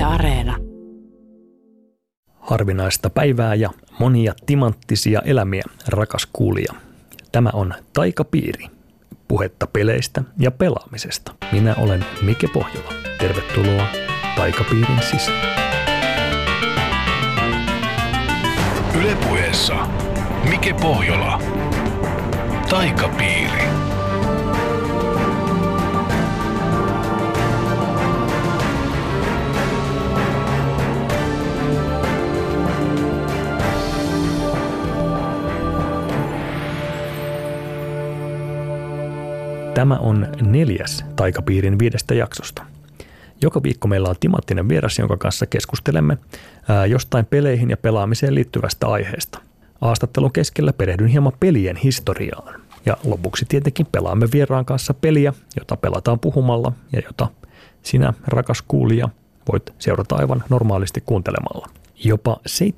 Yle Areena. Harvinaista päivää ja monia timanttisia elämiä, rakas kuulija. Tämä on Taikapiiri. Puhetta peleistä ja pelaamisesta. Minä olen Mike Pohjola. Tervetuloa Taikapiirin sisään. Yle Puheessa Mike Pohjola. Taikapiiri. Tämä on 4. Taikapiirin 5 jaksosta. Joka viikko meillä on timanttinen vieras, jonka kanssa keskustelemme jostain peleihin ja pelaamiseen liittyvästä aiheesta. Haastattelun keskellä perehdyn hieman pelien historiaan. Ja lopuksi tietenkin pelaamme vieraan kanssa peliä, jota pelataan puhumalla ja jota sinä, rakas kuulija, voit seurata aivan normaalisti kuuntelemalla. Jopa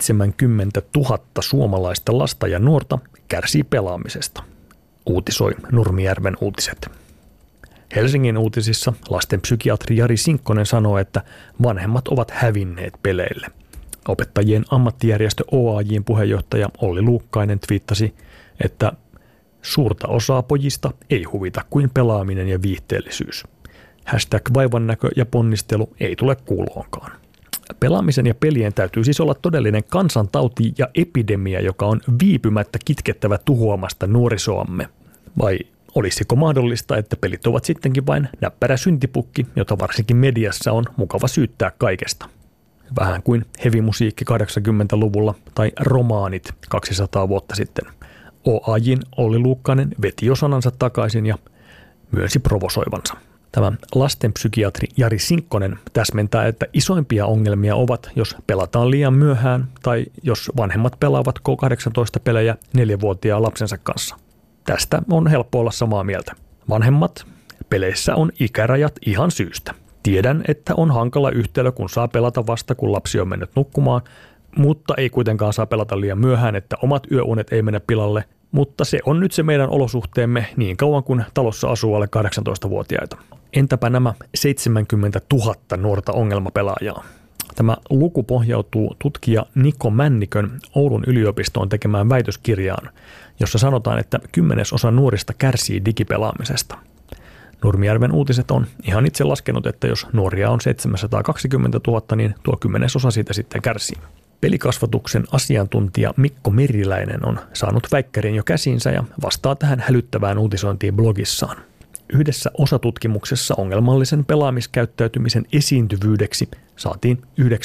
70 000 suomalaista lasta ja nuorta kärsii pelaamisesta, uutisoi Nurmijärven Uutiset. Helsingin uutisissa lastenpsykiatri Jari Sinkkonen sanoo, että vanhemmat ovat hävinneet peleille. Opettajien ammattijärjestö OAJ:n puheenjohtaja Olli Luukkainen twiittasi, että suurta osaa pojista ei huvita kuin pelaaminen ja viihteellisyys. #vaivannäkö ja ponnistelu ei tule kuuloonkaan. Pelaamisen ja pelien täytyy siis olla todellinen kansantauti ja epidemia, joka on viipymättä kitkettävä tuhoamasta nuorisoamme. Vai olisiko mahdollista, että pelit ovat sittenkin vain näppärä syntipukki, jota varsinkin mediassa on mukava syyttää kaikesta? Vähän kuin hevimusiikki 80-luvulla tai romaanit 200 vuotta sitten. OAJ:n Olli Luukkainen veti jo sanansa takaisin ja myönsi provosoivansa. Tämä lastenpsykiatri Jari Sinkkonen täsmentää, että isoimpia ongelmia ovat, jos pelataan liian myöhään tai jos vanhemmat pelaavat K18-pelejä 4-vuotiaan lapsensa kanssa. Tästä on helppo olla samaa mieltä. Vanhemmat, peleissä on ikärajat ihan syystä. Tiedän, että on hankala yhtälö, kun saa pelata vasta, kun lapsi on mennyt nukkumaan, mutta ei kuitenkaan saa pelata liian myöhään, että omat yöunet ei mene pilalle, mutta se on nyt se meidän olosuhteemme niin kauan kuin talossa asuu alle 18-vuotiaita. Entäpä nämä 70 000 nuorta ongelmapelaajaa? Tämä luku pohjautuu tutkija Niko Männikön Oulun yliopistoon tekemään väitöskirjaan, jossa sanotaan, että 10% nuorista kärsii digipelaamisesta. Nurmijärven Uutiset on ihan itse laskenut, että jos nuoria on 720 000, niin tuo 10% siitä sitten kärsii. Pelikasvatuksen asiantuntija Mikko Meriläinen on saanut väikkärin jo käsiinsä ja vastaa tähän hälyttävään uutisointiin blogissaan. Yhdessä osatutkimuksessa ongelmallisen pelaamiskäyttäytymisen esiintyvyydeksi saatiin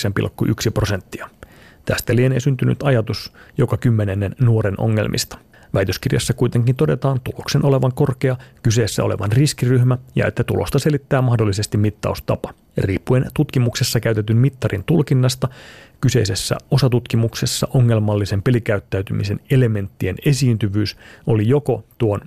9,1%. Tästä lienee syntynyt ajatus joka 10. nuoren ongelmista. Väitöskirjassa kuitenkin todetaan tuloksen olevan korkea, kyseessä olevan riskiryhmä ja että tulosta selittää mahdollisesti mittaustapa. Riippuen tutkimuksessa käytetyn mittarin tulkinnasta, kyseisessä osatutkimuksessa ongelmallisen pelikäyttäytymisen elementtien esiintyvyys oli joko tuon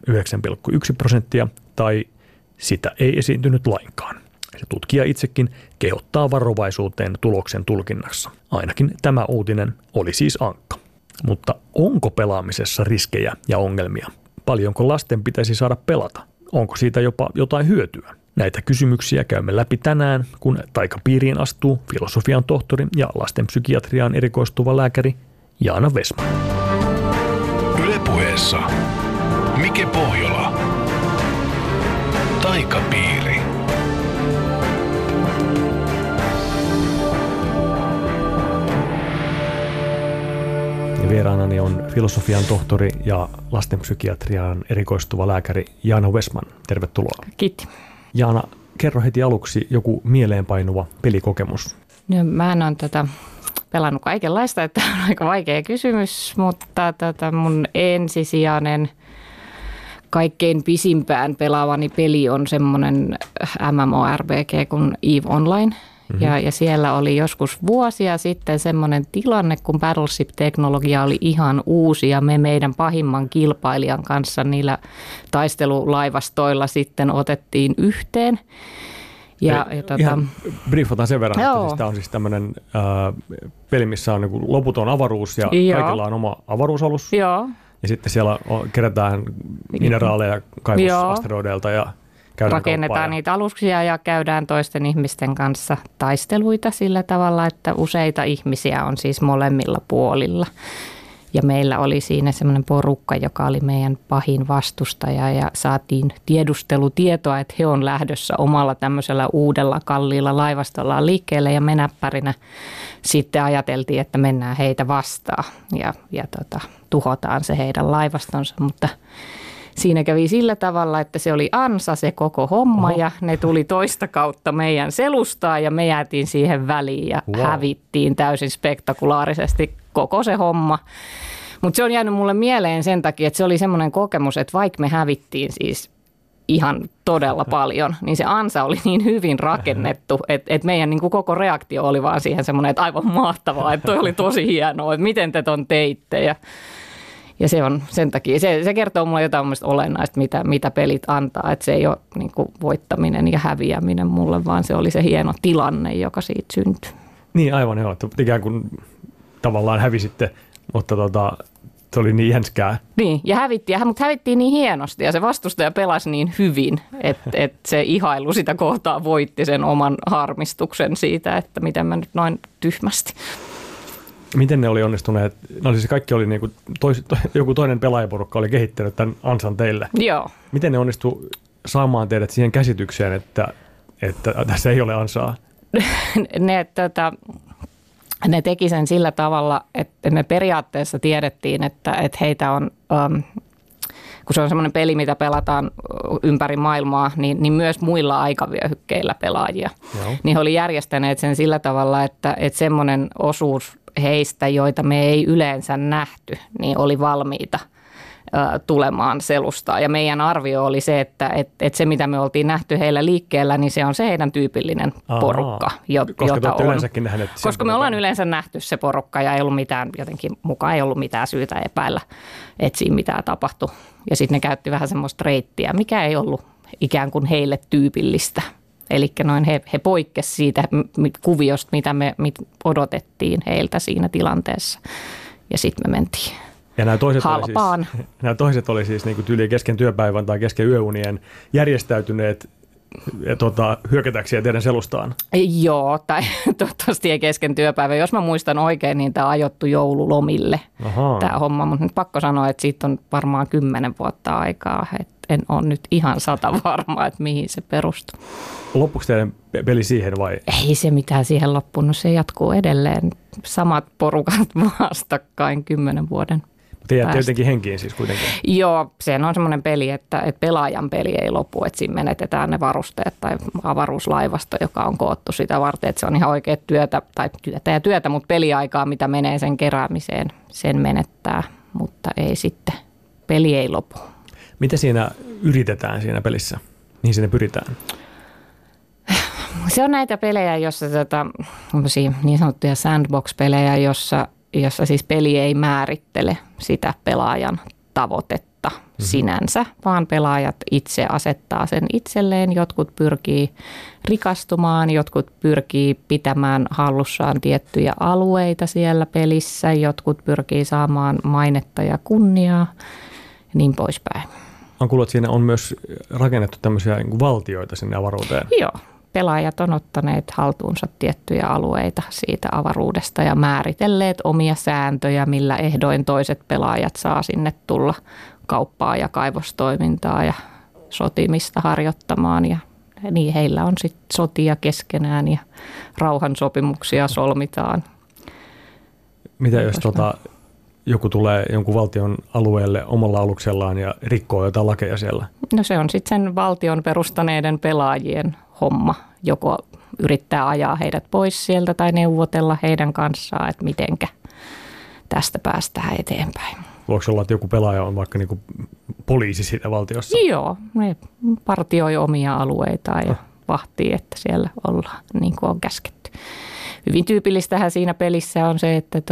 9,1% tai sitä ei esiintynyt lainkaan. Se tutkija itsekin kehottaa varovaisuuteen tuloksen tulkinnassa. Ainakin tämä uutinen oli siis ankka. Mutta onko pelaamisessa riskejä ja ongelmia? Paljonko lasten pitäisi saada pelata? Onko siitä jopa jotain hyötyä? Näitä kysymyksiä käymme läpi tänään, kun Taikapiiriin astuu filosofian tohtori ja lastenpsykiatriaan erikoistuva lääkäri Jaana Westman. Yle Puheessa Mike Pohjola. Taikapiiri. Ja vieraanani on filosofian tohtori ja lastenpsykiatriaan erikoistuva lääkäri Jaana Westman. Tervetuloa. Kiitti. Jaana, kerro heti aluksi joku mieleenpainuva pelikokemus. No, mä en ole pelannut kaikenlaista, että on aika vaikea kysymys, mutta mun ensisijainen kaikkein pisimpään pelaavani peli on semmoinen MMORPG kuin EVE Online. Ja siellä oli joskus vuosia sitten semmoinen tilanne, kun Battleship-teknologia oli ihan uusi ja me meidän pahimman kilpailijan kanssa niillä taistelulaivastoilla sitten otettiin yhteen. Ihan briefataan sen verran, että siis tämä on siis tämmöinen peli, missä on niin kuin loputon avaruus ja kaikilla on oma avaruusalus. Joo. Ja sitten siellä kerätään mineraaleja kaivosasteroideilta ja rakennetaan niitä aluksia ja käydään toisten ihmisten kanssa taisteluita sillä tavalla, että useita ihmisiä on siis molemmilla puolilla. Ja meillä oli siinä semmoinen porukka, joka oli meidän pahin vastustaja ja saatiin tiedustelutietoa, että he on lähdössä omalla tämmöisellä uudella kalliilla laivastollaan liikkeelle ja me näppärinä sitten ajateltiin, että mennään heitä vastaan ja tuhotaan se heidän laivastonsa, mutta siinä kävi sillä tavalla, että se oli ansa se koko homma ja ne tuli toista kautta meidän selustaan ja me jäätiin siihen väliin ja hävittiin täysin spektakulaarisesti koko se homma. Mutta se on jäänyt mulle mieleen sen takia, että se oli semmoinen kokemus, että vaikka me hävittiin siis ihan todella paljon, niin se ansa oli niin hyvin rakennettu, että meidän niin kuin koko reaktio oli vaan siihen semmoinen, että aivan mahtavaa, että toi oli tosi hienoa, että miten te ton teitte ja se on sen takia, se kertoo mulle jotain olennaista, mitä pelit antaa, että se ei ole niin kuin voittaminen ja häviäminen mulle, vaan se oli se hieno tilanne, joka siitä syntyi. Niin aivan joo, että ikään kuin tavallaan hävisitte, mutta se oli niin jänskää. Niin, ja mutta hävittiin niin hienosti ja se vastustaja pelasi niin hyvin, että se ihailu sitä kohtaa voitti sen oman harmistuksen siitä, että miten mä nyt noin tyhmästi. Miten ne oli onnistuneet? No siis kaikki oli niin kuin joku toinen pelaajaporukka oli kehittänyt tämän ansan teille. Joo. Miten ne onnistu saamaan teidät siihen käsitykseen, että tässä ei ole ansaa? Ne teki sen sillä tavalla, että me periaatteessa tiedettiin, että heitä on, kun se on semmoinen peli, mitä pelataan ympäri maailmaa, niin myös muilla aikavyöhykkeillä pelaajia. Joo. Niin he oli järjestäneet sen sillä tavalla, että semmoinen osuus heistä, joita me ei yleensä nähty, niin oli valmiita tulemaan selustaan. Ja meidän arvio oli se, että se mitä me oltiin nähty heillä liikkeellä, niin se on se heidän tyypillinen porukka, jota on. Koska me ollaan yleensä nähty se porukka ja ei ollut mitään, jotenkin mukaan ei ollut mitään syytä epäillä, että siinä mitään tapahtui. Ja sitten ne käytti vähän semmoista reittiä, mikä ei ollut ikään kuin heille tyypillistä. Eli noin he poikkesivat siitä kuviosta, mitä me odotettiin heiltä siinä tilanteessa. Ja sitten me mentiin. Ja nämä toiset oli siis niin kuin tyyliin kesken työpäivän tai kesken yöunien järjestäytyneet hyökätäksiä teidän selustaan. Joo, tai toivottavasti ei kesken työpäivän. Jos mä muistan oikein, niin tämä ajoittu joululomille tämä homma. Mutta nyt pakko sanoa, että siitä on varmaan 10 vuotta aikaa. Et en ole nyt ihan 100 varma, että mihin se perustuu. Loppuiko teidän peli siihen vai? Ei se mitään siihen loppunut. Se jatkuu edelleen. Samat porukat vastakkain 10 vuoden. Te jäätte jotenkin henkiin siis kuitenkin. Joo, se on semmoinen peli, että pelaajan peli ei lopu, että siinä menetetään ne varusteet tai avaruuslaivasto, joka on koottu sitä varten, että se on ihan oikea työtä, mutta peliaikaa, mitä menee sen keräämiseen, sen menettää, mutta ei sitten, peli ei lopu. Mitä siinä yritetään siinä pelissä? Mihin sinne pyritään? Se on näitä pelejä, jossa niin sanottuja sandbox-pelejä, jossa siis peli ei määrittele sitä pelaajan tavoitetta sinänsä, vaan pelaajat itse asettaa sen itselleen. Jotkut pyrkii rikastumaan, jotkut pyrkii pitämään hallussaan tiettyjä alueita siellä pelissä, jotkut pyrkii saamaan mainetta ja kunniaa ja niin poispäin. Mä kuullut, että siinä on myös rakennettu tämmöisiä niin kuin valtioita sinne avaruuteen. Joo. Pelaajat on ottaneet haltuunsa tiettyjä alueita siitä avaruudesta ja määritelleet omia sääntöjä, millä ehdoin toiset pelaajat saa sinne tulla kauppaa ja kaivostoimintaa ja sotimista harjoittamaan. Ja niin heillä on sitten sotia keskenään ja rauhansopimuksia solmitaan. Mitä jos joku tulee jonkun valtion alueelle omalla aluksellaan ja rikkoo jotain lakeja siellä? No se on sitten sen valtion perustaneiden pelaajien homma. Joko yrittää ajaa heidät pois sieltä tai neuvotella heidän kanssaan, että mitenkä tästä päästään eteenpäin. Voiko olla, että joku pelaaja on vaikka niinku poliisi siitä valtiossa? Joo, ne partioi omia alueitaan ja vahtii, että siellä ollaan niin kuin on käsketty. Hyvin tyypillistähän siinä pelissä on se, että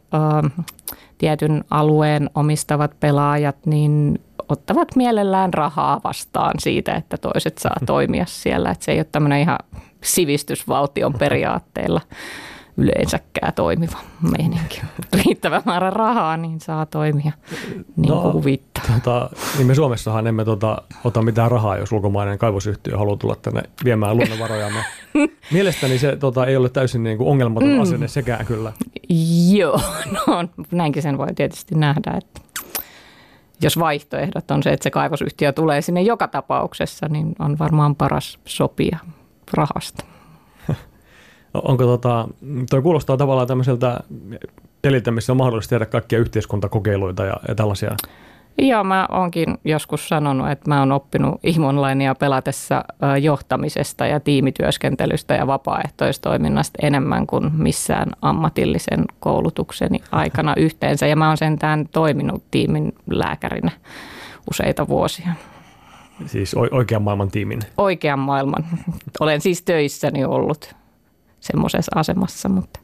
tietyn alueen omistavat pelaajat niin ottavat mielellään rahaa vastaan siitä, että toiset saa toimia siellä. Että se ei ole tämmöinen ihan sivistysvaltion periaatteella yleensäkään toimiva meininki. Riittävä määrä rahaa, niin saa toimia niin kuin huvittaa. Niin me Suomessahan emme ota mitään rahaa, jos ulkomainen kaivosyhtiö haluaa tulla tänne viemään luonnonvarojamme. Mielestäni se ei ole täysin niin kuin ongelmaton asenne sekään kyllä. Joo, no näinkin sen voi tietysti nähdä, että jos vaihtoehdot on se, että se kaivosyhtiö tulee sinne joka tapauksessa, niin on varmaan paras sopia rahasta. Onko toi kuulostaa tavallaan tämmöiseltä peliltä, missä on mahdollista tehdä kaikkia yhteiskuntakokeiluita ja tällaisia? Joo, mä oonkin joskus sanonut, että mä oon oppinut ihmonlinea pelatessa johtamisesta ja tiimityöskentelystä ja vapaaehtoistoiminnasta enemmän kuin missään ammatillisen koulutukseni aikana yhteensä. Ja mä oon sentään toiminut tiimin lääkärinä useita vuosia. Siis oikean maailman tiimin? Oikean maailman. Olen siis töissäni ollut semmoisessa asemassa, mutta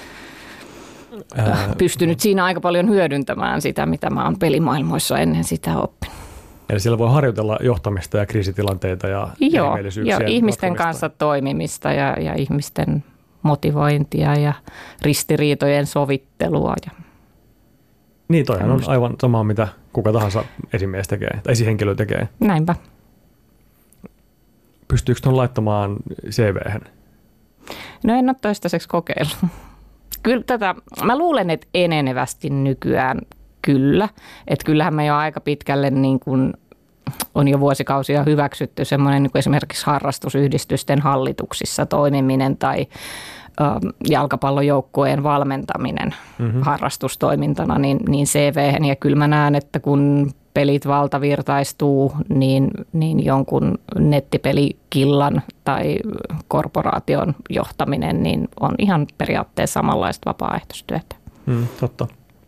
pystynyt siinä aika paljon hyödyntämään sitä, mitä mä oon pelimaailmoissa ennen sitä oppinut. Eli siellä voi harjoitella johtamista ja kriisitilanteita ja erimielisyyksiä. Joo, ihmisten kanssa toimimista ja ihmisten motivointia ja ristiriitojen sovittelua. Niin, toihan on aivan sama, mitä kuka tahansa esimies tekee, tai esihenkilö tekee. Näinpä. Pystyykö tuon laittamaan CV:hen? No en ole toistaiseksi kokeillut. Kyllä mä luulen, että enenevästi nykyään kyllä. Että kyllähän me jo aika pitkälle niin kuin on jo vuosikausia hyväksytty semmoinen niin kuin esimerkiksi harrastusyhdistysten hallituksissa toimiminen tai jalkapallojoukkueen valmentaminen harrastustoimintana niin CV:hen. Ja kyllä mä näen, että kun pelit valtavirtaistuu, niin jonkun nettipelikillan tai korporaation johtaminen niin on ihan periaatteessa samanlaista vapaaehtoistyötä. Totta.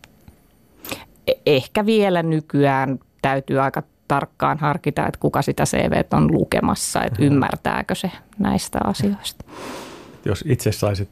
Ehkä vielä nykyään täytyy aika tarkkaan harkita, että kuka sitä CV:tä on lukemassa, että ymmärtääkö se näistä asioista. Jos itse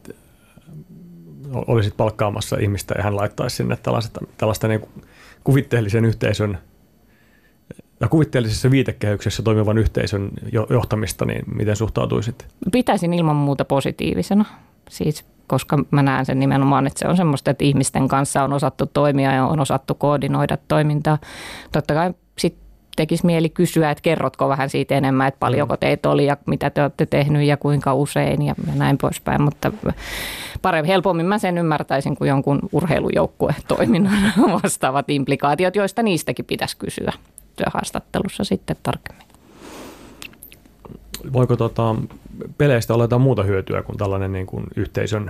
olisit palkkaamassa ihmistä ja hän laittaisi sinne tällaista niin kuvitteellisen yhteisön ja kuvitteellisessa viitekehyksessä toimivan yhteisön johtamista, niin miten suhtautuisit? Pitäisin ilman muuta positiivisena, siis, koska mä näen sen nimenomaan, että se on semmoista, että ihmisten kanssa on osattu toimia ja on osattu koordinoida toimintaa. Totta kai sitten tekisi mieli kysyä, että kerrotko vähän siitä enemmän, että paljonko teitä oli ja mitä te olette tehnyt ja kuinka usein ja näin poispäin, mutta helpommin mä sen ymmärtäisin kuin jonkun urheilujoukkueen toiminnan vastaavat implikaatiot, joista niistäkin pitäisi kysyä työhaastattelussa sitten tarkemmin. Voiko peleistä olla jotain muuta hyötyä kuin tällainen niin kuin yhteisön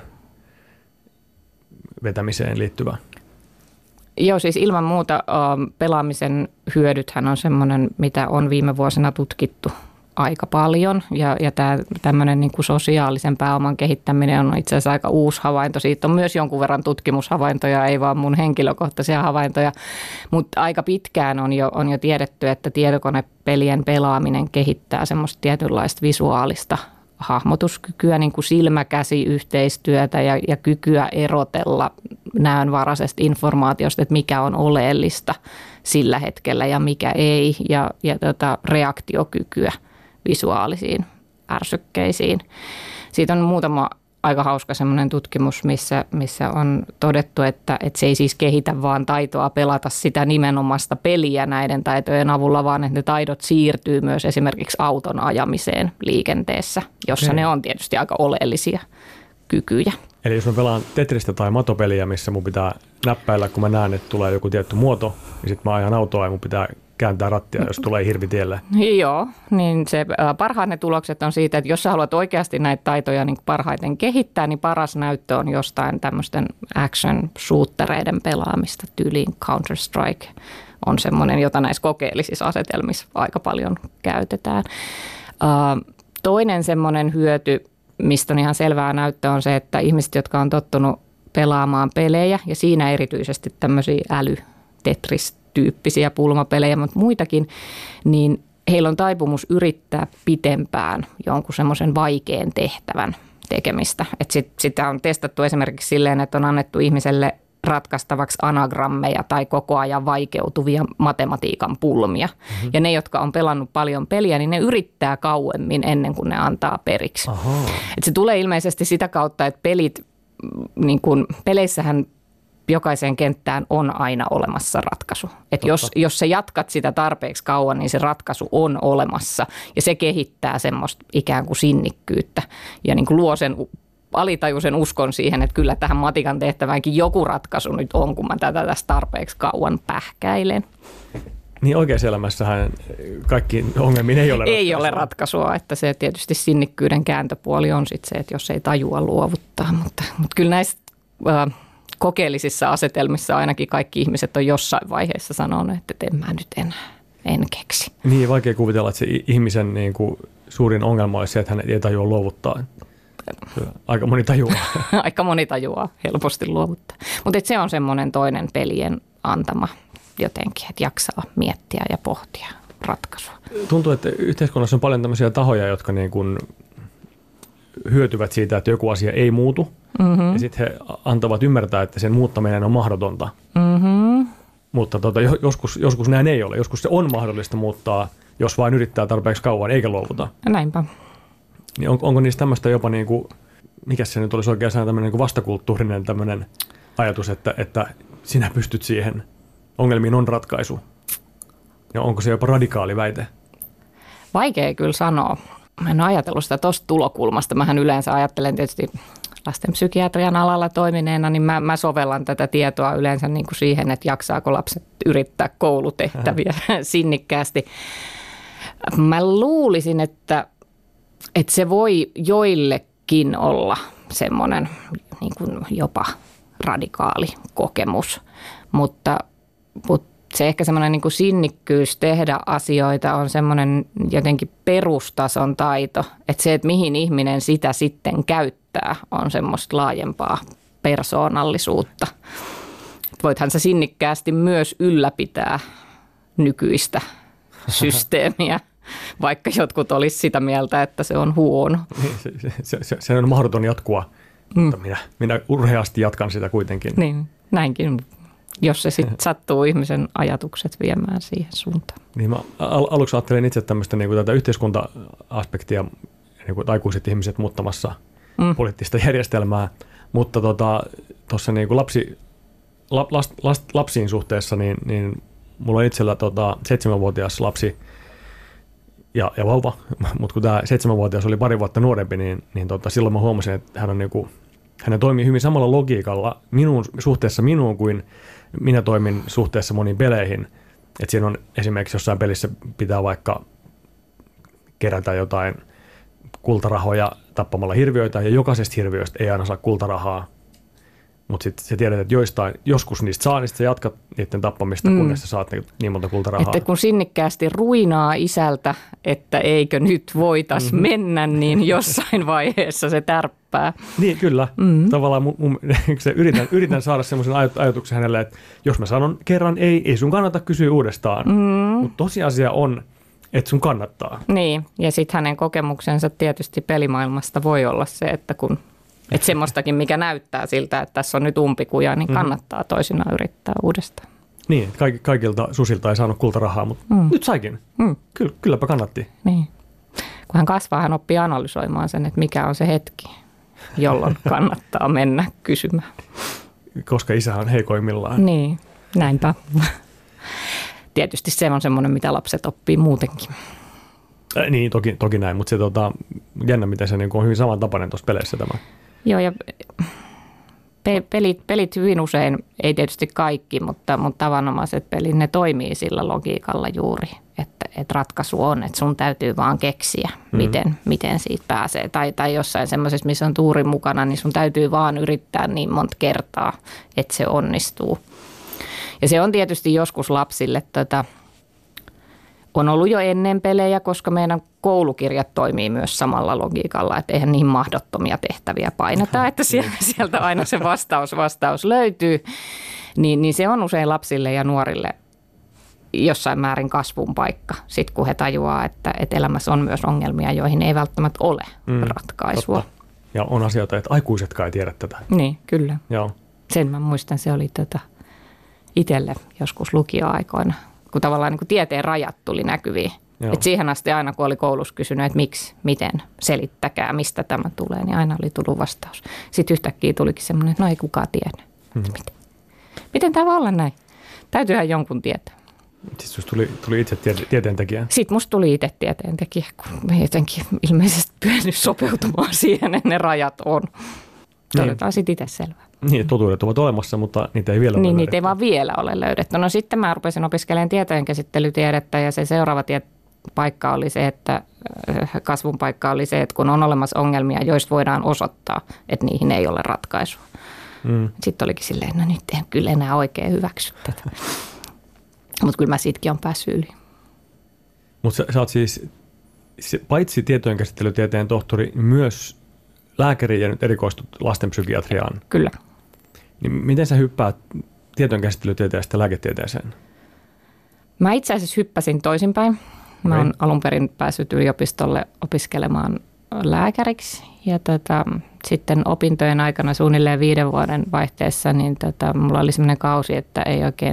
vetämiseen liittyvä? Joo, siis ilman muuta pelaamisen hyödythän on semmoinen, mitä on viime vuosina tutkittu aika paljon. Ja tämä tämmöinen niin kuin sosiaalisen pääoman kehittäminen on itse asiassa aika uusi havainto. Siitä on myös jonkun verran tutkimushavaintoja, ei vaan mun henkilökohtaisia havaintoja. Mutta aika pitkään on jo tiedetty, että tietokonepelien pelaaminen kehittää semmoista tietynlaista visuaalista hahmotuskykyä, niin kuin silmäkäsiyhteistyötä ja kykyä erotella näönvaraisesta informaatiosta, että mikä on oleellista sillä hetkellä ja mikä ei, ja reaktiokykyä visuaalisiin ärsykkeisiin. Siitä on muutama aika hauska semmoinen tutkimus, missä on todettu, että se ei siis kehitä vaan taitoa pelata sitä nimenomaista peliä näiden taitojen avulla, vaan että ne taidot siirtyy myös esimerkiksi auton ajamiseen liikenteessä, jossa ne on tietysti aika oleellisia kykyjä. Eli jos mä pelaan Tetristä tai matopeliä, missä mun pitää näppäillä, kun mä näen, että tulee joku tietty muoto, niin sitten mä ajan autoa ja mun pitää kääntää rattia, jos tulee hirvi tielle. Joo, niin se parhaat ne tulokset on siitä, että jos sä haluat oikeasti näitä taitoja niin parhaiten kehittää, niin paras näyttö on jostain tämmöisten action-shootereiden pelaamista, tyyliin Counter-Strike on semmoinen, jota näissä kokeellisissa asetelmissa aika paljon käytetään. Toinen semmoinen hyöty, mistä on ihan selvää näyttöä, on se, että ihmiset, jotka on tottunut pelaamaan pelejä, ja siinä erityisesti tämmöisiä Tetris-tyyppisiä pulmapelejä, mutta muitakin, niin heillä on taipumus yrittää pitempään jonkun semmoisen vaikean tehtävän tekemistä. Sitä on testattu esimerkiksi silleen, että on annettu ihmiselle ratkaistavaksi anagrammeja tai koko ajan vaikeutuvia matematiikan pulmia. Mm-hmm. Ja ne, jotka on pelannut paljon peliä, niin ne yrittää kauemmin ennen kuin ne antaa periksi. Se tulee ilmeisesti sitä kautta, että pelit niin kuin peleissähän jokaiseen kenttään on aina olemassa ratkaisu. Että jos sä jatkat sitä tarpeeksi kauan, niin se ratkaisu on olemassa ja se kehittää semmoista ikään kuin sinnikkyyttä ja niin kuin luo sen alitajuisen uskon siihen, että kyllä tähän matikan tehtäväänkin joku ratkaisu nyt on, kun mä tätä tästä tarpeeksi kauan pähkäilen. Niin oikeassa elämässähän kaikki ongelmiin ei ole ratkaisua. Ei ole ratkaisua, että se tietysti sinnikkyyden kääntöpuoli on sitten se, että jos ei tajua luovuttaa, mutta kyllä näissä kokeellisissa asetelmissa ainakin kaikki ihmiset on jossain vaiheessa sanonut, että en mä nyt en keksi. Niin, vaikea kuvitella, että se ihmisen niin kuin suurin ongelma olisi se, että hän ei tajua luovuttaa. Aika moni tajuaa. Aika moni tajuaa helposti luovuttaa. Mutta se on semmoinen toinen pelien antama jotenkin, että jaksaa miettiä ja pohtia ratkaisua. Tuntuu, että yhteiskunnassa on paljon tämmöisiä tahoja, jotka niin kuin hyötyvät siitä, että joku asia ei muutu. Ja sitten he antavat ymmärtää, että sen muuttaminen on mahdotonta. Mutta joskus näin ei ole. Joskus se on mahdollista muuttaa, jos vain yrittää tarpeeksi kauan eikä luovuta. Näinpä. Niin onko niistä tämmöistä jopa, niin kuin, mikä se nyt olisi oikein tämmöinen niin vastakulttuurinen tämmöinen ajatus, että sinä pystyt siihen, ongelmiin on ratkaisu. Ja onko se jopa radikaali väite? Vaikea kyllä sanoa. Mä en ole ajatellut sitä tuosta tulokulmasta. Mähän yleensä ajattelen tietysti lastenpsykiatrian alalla toimineena, niin mä sovellan tätä tietoa yleensä niin kuin siihen, että jaksaako lapset yrittää koulutehtäviä sinnikkäästi. Mä luulisin, että se voi joillekin olla semmoinen niin kuin jopa radikaali kokemus, mutta se ehkä semmoinen niin kuin sinnikkyys tehdä asioita on semmoinen jotenkin perustason taito, että se, että mihin ihminen sitä sitten käyttää, on semmoista laajempaa persoonallisuutta. Voithan sä sinnikkäästi myös ylläpitää nykyistä systeemiä, vaikka jotkut olisi sitä mieltä, että se on huono. Se on mahdoton jatkua, mutta minä urheasti jatkan sitä kuitenkin. Niin, näinkin. Jos se sitten sattuu ihmisen ajatukset viemään siihen suuntaan. Niin mä aluksi ajattelin itse tämmöistä niin kuin tätä yhteiskunta-aspektia, niin kuin aikuiset ihmiset muuttamassa poliittista järjestelmää, mutta tuossa niin kuin lapsiin suhteessa, niin mulla on itsellä 7-vuotias lapsi ja vauva, mutta kun tämä 7-vuotias oli pari vuotta nuorempi, niin silloin mä huomasin, että hän toimii hyvin samalla logiikalla suhteessa minuun kuin minä toimin suhteessa moniin peleihin. Että siinä on esimerkiksi jossain pelissä pitää vaikka kerätä jotain kultarahoja tappamalla hirviöitä, ja jokaisesta hirviöistä ei aina saa kultarahaa. Mutta sitten sä tiedät, että joskus niistä saa, niin sä jatkat niiden tappamista, kunnes sä saat niin monta kultarahaa. Että kun sinnikkäästi ruinaa isältä, että eikö nyt voitaisi mennä, niin jossain vaiheessa se tärppää. Niin, kyllä. Tavallaan yritän saada semmoisen ajatuksen hänelle, että jos mä sanon kerran ei sun kannata kysyä uudestaan. Mutta tosiasia on, että sun kannattaa. Niin, ja sitten hänen kokemuksensa tietysti pelimaailmasta voi olla se, että kun että semmoistakin, mikä näyttää siltä, että tässä on nyt umpikuja, niin kannattaa toisinaan yrittää uudestaan. Niin, kaikilta susilta ei saanut kultarahaa, mutta nyt saikin. Kylläpä kannatti. Niin. Kun hän kasvaa, hän oppii analysoimaan sen, että mikä on se hetki, jolloin kannattaa mennä kysymään. Koska isä on heikoimmillaan. Niin, näinpä. Tietysti se on semmoinen, mitä lapset oppii muutenkin. Niin, toki näin, mutta se jännä, miten se on hyvin samantapainen tuossa peleissä tämä. Joo, ja pelit hyvin usein, ei tietysti kaikki, mutta tavanomaiset pelit, ne toimii sillä logiikalla juuri, että ratkaisu on, että sun täytyy vaan keksiä, miten siitä pääsee. Tai jossain semmoisessa, missä on tuuri mukana, niin sun täytyy vaan yrittää niin monta kertaa, että se onnistuu. Ja se on tietysti joskus lapsille on ollut jo ennen pelejä, koska meidän koulukirjat toimii myös samalla logiikalla, että eihän niin mahdottomia tehtäviä paineta, että sieltä aina se vastaus löytyy. Niin se on usein lapsille ja nuorille jossain määrin kasvun paikka, sitten kun he tajuaa, että elämässä on myös ongelmia, joihin ei välttämättä ole ratkaisua. Totta. Ja on asioita, että aikuisetkaan ei tiedä tätä. Niin, kyllä. Joo. Sen mä muistan, se oli itselle joskus lukioaikoina, kun tavallaan niin kuin tieteen rajat tuli näkyviin. Et siihen asti aina, kun oli koulussa kysynyt, että miksi, miten, selittäkää, mistä tämä tulee, niin aina oli tullut vastaus. Sitten yhtäkkiä tulikin semmoinen, että no ei kukaan tiedä. Miten tämä voi olla näin? Täytyyhän jonkun tietää. Siis susta tuli itse tieteentekijä? Sitten musta tuli itse tieteentekijä, kun me jotenkin ilmeisesti pyönyt sopeutumaan siihen, että ne rajat on. Todetaan sitten itse selvää. Niin, totuudet ovat olemassa, mutta niitä ei vielä ole niin, löydetty. niitä ei vaan vielä ole löydetty. No sitten mä rupesin opiskelemaan tietojenkäsittelytiedettä ja se seuraava paikka oli se, että kasvun paikka oli se, että kun on olemassa ongelmia, joista voidaan osoittaa, että niihin ei ole ratkaisua. Sitten olikin silleen, no nyt en kyllä enää oikein hyväksy tätä. Mutta kyllä mä siitäkin on päässyt yli. Mutta sä oot siis paitsi tietojenkäsittelytieteen tohtori, myös lääkäri ja nyt erikoistut lastenpsykiatriaan. Kyllä. Niin miten sä hyppäät tietojenkäsittelytieteestä lääketieteeseen? Mä itse asiassa hyppäsin toisinpäin. Mä oon alun perin päässyt yliopistolle opiskelemaan lääkäriksi ja sitten opintojen aikana suunnilleen 5 vuoden vaihteessa, niin mulla oli sellainen kausi, että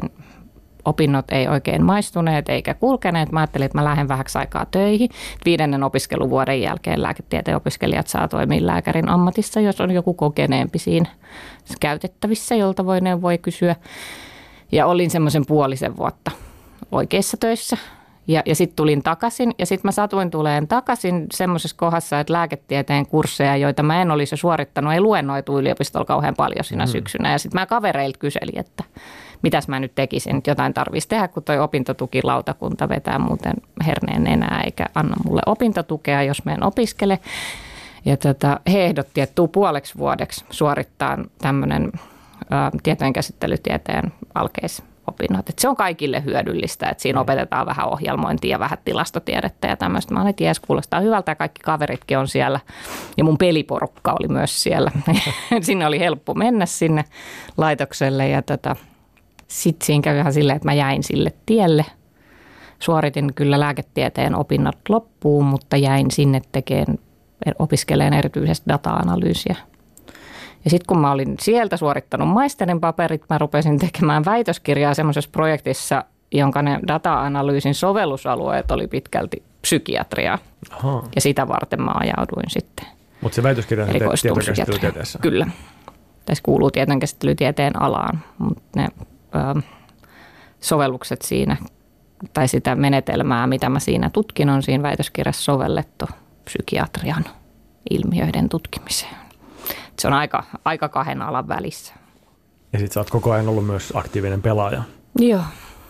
opinnot ei oikein maistuneet eikä kulkeneet. Mä ajattelin, että mä lähden vähäksi aikaa töihin. 5. opiskeluvuoden jälkeen lääketieteen opiskelijat saa toimia lääkärin ammatissa, jos on joku kokeneempi siinä käytettävissä, jolta voi kysyä. Ja olin semmoisen 5 vuotta oikeissa töissä. Ja sitten tulin takaisin ja sitten mä satuin tuleen takaisin semmoisessa kohdassa, että lääketieteen kursseja, joita mä en olisi suorittanut, ei luennoitu yliopistolla kauhean paljon siinä syksynä. Ja sitten mä kavereilta kyselin, että mitäs mä nyt tekisin, että jotain tarvitsisi tehdä, kun toi opintotukilautakunta vetää muuten herneen enää eikä anna mulle opintotukea, jos mä en opiskele. Ja he ehdotti, että tuu 5 vuodeksi suorittaa tämmöinen tietojenkäsittelytieteen alkeisopinnot. Että se on kaikille hyödyllistä, että siinä opetetaan vähän ohjelmointia ja vähän tilastotiedettä ja tämmöistä. Mä olin, että jes, kuulostaa hyvältä ja kaikki kaveritkin on siellä. Ja mun peliporukka oli myös siellä. Sinne oli helppo mennä sinne laitokselle ja sitten siinä kävi ihan silleen, että mä jäin sille tielle. Suoritin kyllä lääketieteen opinnot loppuun, mutta jäin sinne opiskelemaan erityisesti data-analyysiä. Ja sitten kun mä olin sieltä suorittanut maisterin paperit, mä rupesin tekemään väitöskirjaa semmoisessa projektissa, jonka ne data-analyysin sovellusalueet oli pitkälti psykiatriaa. Aha. Ja sitä varten mä ajauduin sitten. Mutta se väitöskirja on tietojenkäsittelytieteessä. Kyllä. Tässä kuuluu tietojenkäsittelytieteen alaan, mutta ne sovellukset siinä tai sitä menetelmää, mitä mä siinä tutkin, on siinä väitöskirjassa sovellettu psykiatrian ilmiöiden tutkimiseen. Se on aika 2 alan välissä. Ja sitten sä oot koko ajan ollut myös aktiivinen pelaaja. Joo.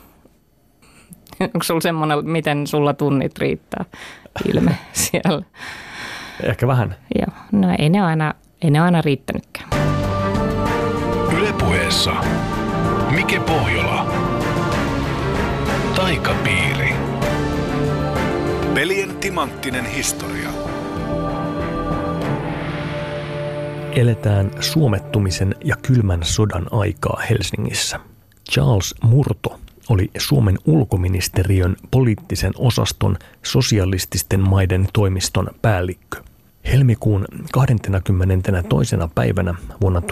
Onko sulla semmoinen, miten sulla tunnit riittää ilme siellä? Ehkä vähän. Joo. No ei ne aina riittänytkään. Yle Puheessa Mike Pohjola. Taikapiiri. Pelien timanttinen historia. Eletään suomettumisen ja kylmän sodan aikaa Helsingissä. Charles Murto oli Suomen ulkoministeriön poliittisen osaston sosialististen maiden toimiston päällikkö. Helmikuun 22. päivänä vuonna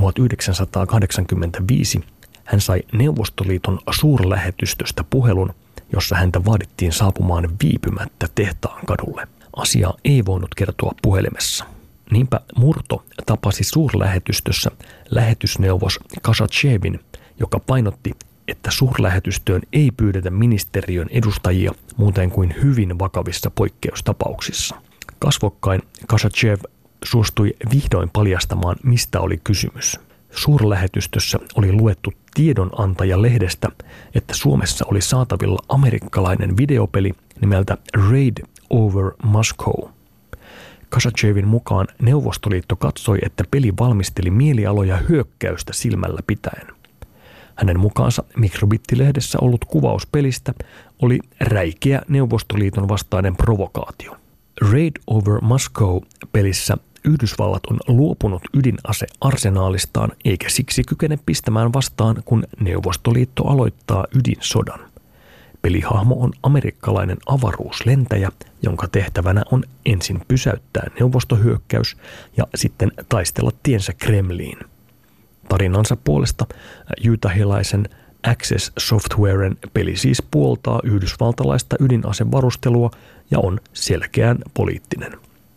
1985 hän sai Neuvostoliiton suurlähetystöstä puhelun, jossa häntä vaadittiin saapumaan viipymättä tehtaan kadulle. Asiaa ei voinut kertoa puhelimessa. Niinpä Murto tapasi suurlähetystössä lähetysneuvos Kasachevin, joka painotti, että suurlähetystöön ei pyydetä ministeriön edustajia muuten kuin hyvin vakavissa poikkeustapauksissa. Kasvokkain Kasachev suostui vihdoin paljastamaan, mistä oli kysymys. Suurlähetystössä oli luettu tiedonantaja-lehdestä, että Suomessa oli saatavilla amerikkalainen videopeli nimeltä Raid over Moscow. Kasachevin mukaan Neuvostoliitto katsoi, että peli valmisteli mielialoja hyökkäystä silmällä pitäen. Hänen mukaansa Mikrobittilehdessä ollut kuvaus pelistä oli räikeä Neuvostoliiton vastainen provokaatio. Raid over Moscow-pelissä Yhdysvallat on luopunut ydinasearsenaalistaan eikä siksi kykene pistämään vastaan, kun Neuvostoliitto aloittaa ydinsodan. Pelihahmo on amerikkalainen avaruuslentäjä, jonka tehtävänä on ensin pysäyttää neuvostohyökkäys ja sitten taistella tiensä Kremliin. Tarinansa puolesta utahilaisen Access Softwaren peli siis puoltaa yhdysvaltalaista ydinasevarustelua ja on selkeän poliittinen.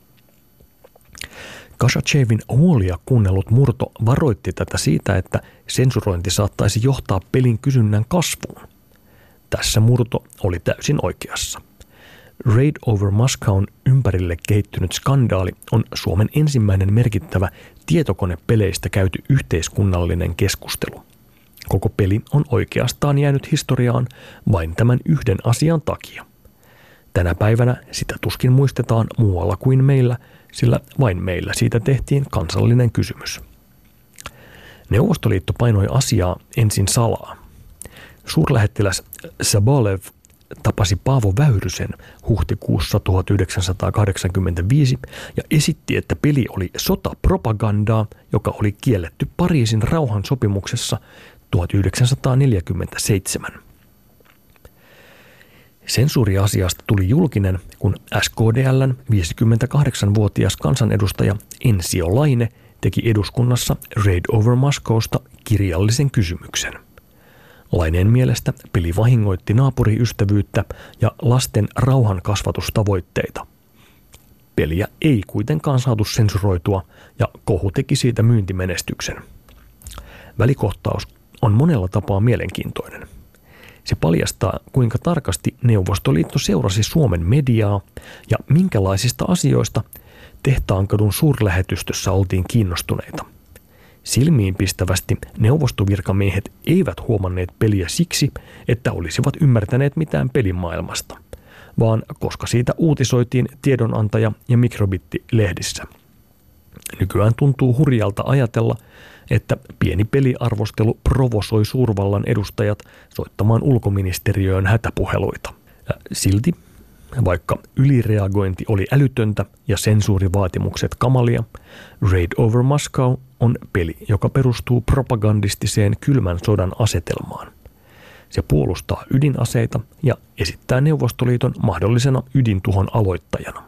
Kashachevin huolia kuunnellut Murto varoitti tätä siitä, että sensurointi saattaisi johtaa pelin kysynnän kasvuun. Tässä Murto oli täysin oikeassa. Raid over Moscow'n ympärille kehittynyt skandaali on Suomen ensimmäinen merkittävä tietokonepeleistä käyty yhteiskunnallinen keskustelu. Koko peli on oikeastaan jäänyt historiaan vain tämän yhden asian takia. Tänä päivänä sitä tuskin muistetaan muualla kuin meillä, sillä vain meillä siitä tehtiin kansallinen kysymys. Neuvostoliitto painoi asiaa ensin salaa. Suurlähettiläs Sabalev tapasi Paavo Väyrysen huhtikuussa 1985 ja esitti, että peli oli sotapropagandaa, joka oli kielletty Pariisin rauhansopimuksessa 1947. Sensuuriasiasta tuli julkinen, kun SKDL:n 58-vuotias kansanedustaja Ensio Laine teki eduskunnassa Raid over Moscowsta kirjallisen kysymyksen. Laineen mielestä peli vahingoitti naapuriystävyyttä ja lasten rauhankasvatustavoitteita. Peliä ei kuitenkaan saatu sensuroitua ja kohu teki siitä myyntimenestyksen. Välikohtaus on monella tapaa mielenkiintoinen. Se paljastaa, kuinka tarkasti Neuvostoliitto seurasi Suomen mediaa ja minkälaisista asioista Tehtaankadun suurlähetystössä oltiin kiinnostuneita. Silmiinpistävästi neuvostovirkamiehet eivät huomanneet peliä siksi, että olisivat ymmärtäneet mitään pelimaailmasta, vaan koska siitä uutisoitiin tiedonantaja- ja mikrobitti-lehdissä. Nykyään tuntuu hurjalta ajatella, että pieni peliarvostelu provosoi suurvallan edustajat soittamaan ulkoministeriöön hätäpuheluita. Silti, vaikka ylireagointi oli älytöntä ja sensuurivaatimukset kamalia, Raid over Moscow on peli, joka perustuu propagandistiseen kylmän sodan asetelmaan. Se puolustaa ydinaseita ja esittää Neuvostoliiton mahdollisena ydintuhon aloittajana.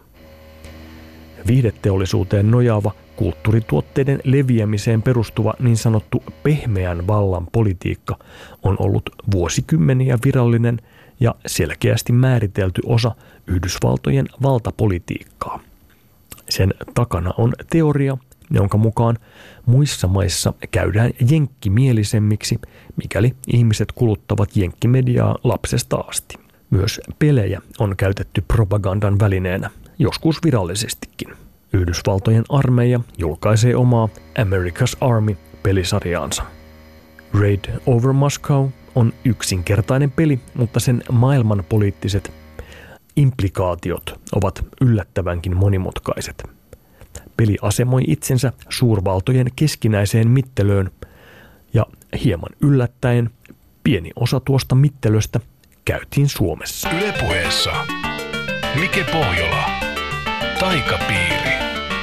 Viihdeteollisuuteen nojaava, kulttuurituotteiden leviämiseen perustuva niin sanottu pehmeän vallan politiikka on ollut vuosikymmeniä virallinen ja selkeästi määritelty osa Yhdysvaltojen valtapolitiikkaa. Sen takana on teoria, jonka mukaan muissa maissa käydään jenkkimielisemmiksi, mikäli ihmiset kuluttavat jenkkimediaa lapsesta asti. Myös pelejä on käytetty propagandan välineenä, joskus virallisestikin. Yhdysvaltojen armeija julkaisee omaa America's Army-pelisarjaansa. Raid over Moscow on yksinkertainen peli, mutta sen maailmanpoliittiset implikaatiot ovat yllättävänkin monimutkaiset. Peli asemoi itsensä suurvaltojen keskinäiseen mittelöön ja hieman yllättäen pieni osa tuosta mittelöstä käytiin Suomessa. Yle Puheessa Mike Pohjola. Taikapiiri.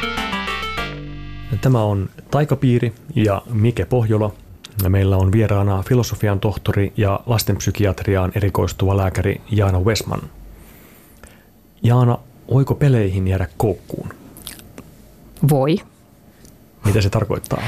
Tämä on Taikapiiri ja Mike Pohjola. Meillä on vieraana filosofian tohtori ja lastenpsykiatriaan erikoistuva lääkäri Jaana Westman. Jaana, voiko peleihin jäädä koukkuun? Voi. Mitä se tarkoittaa?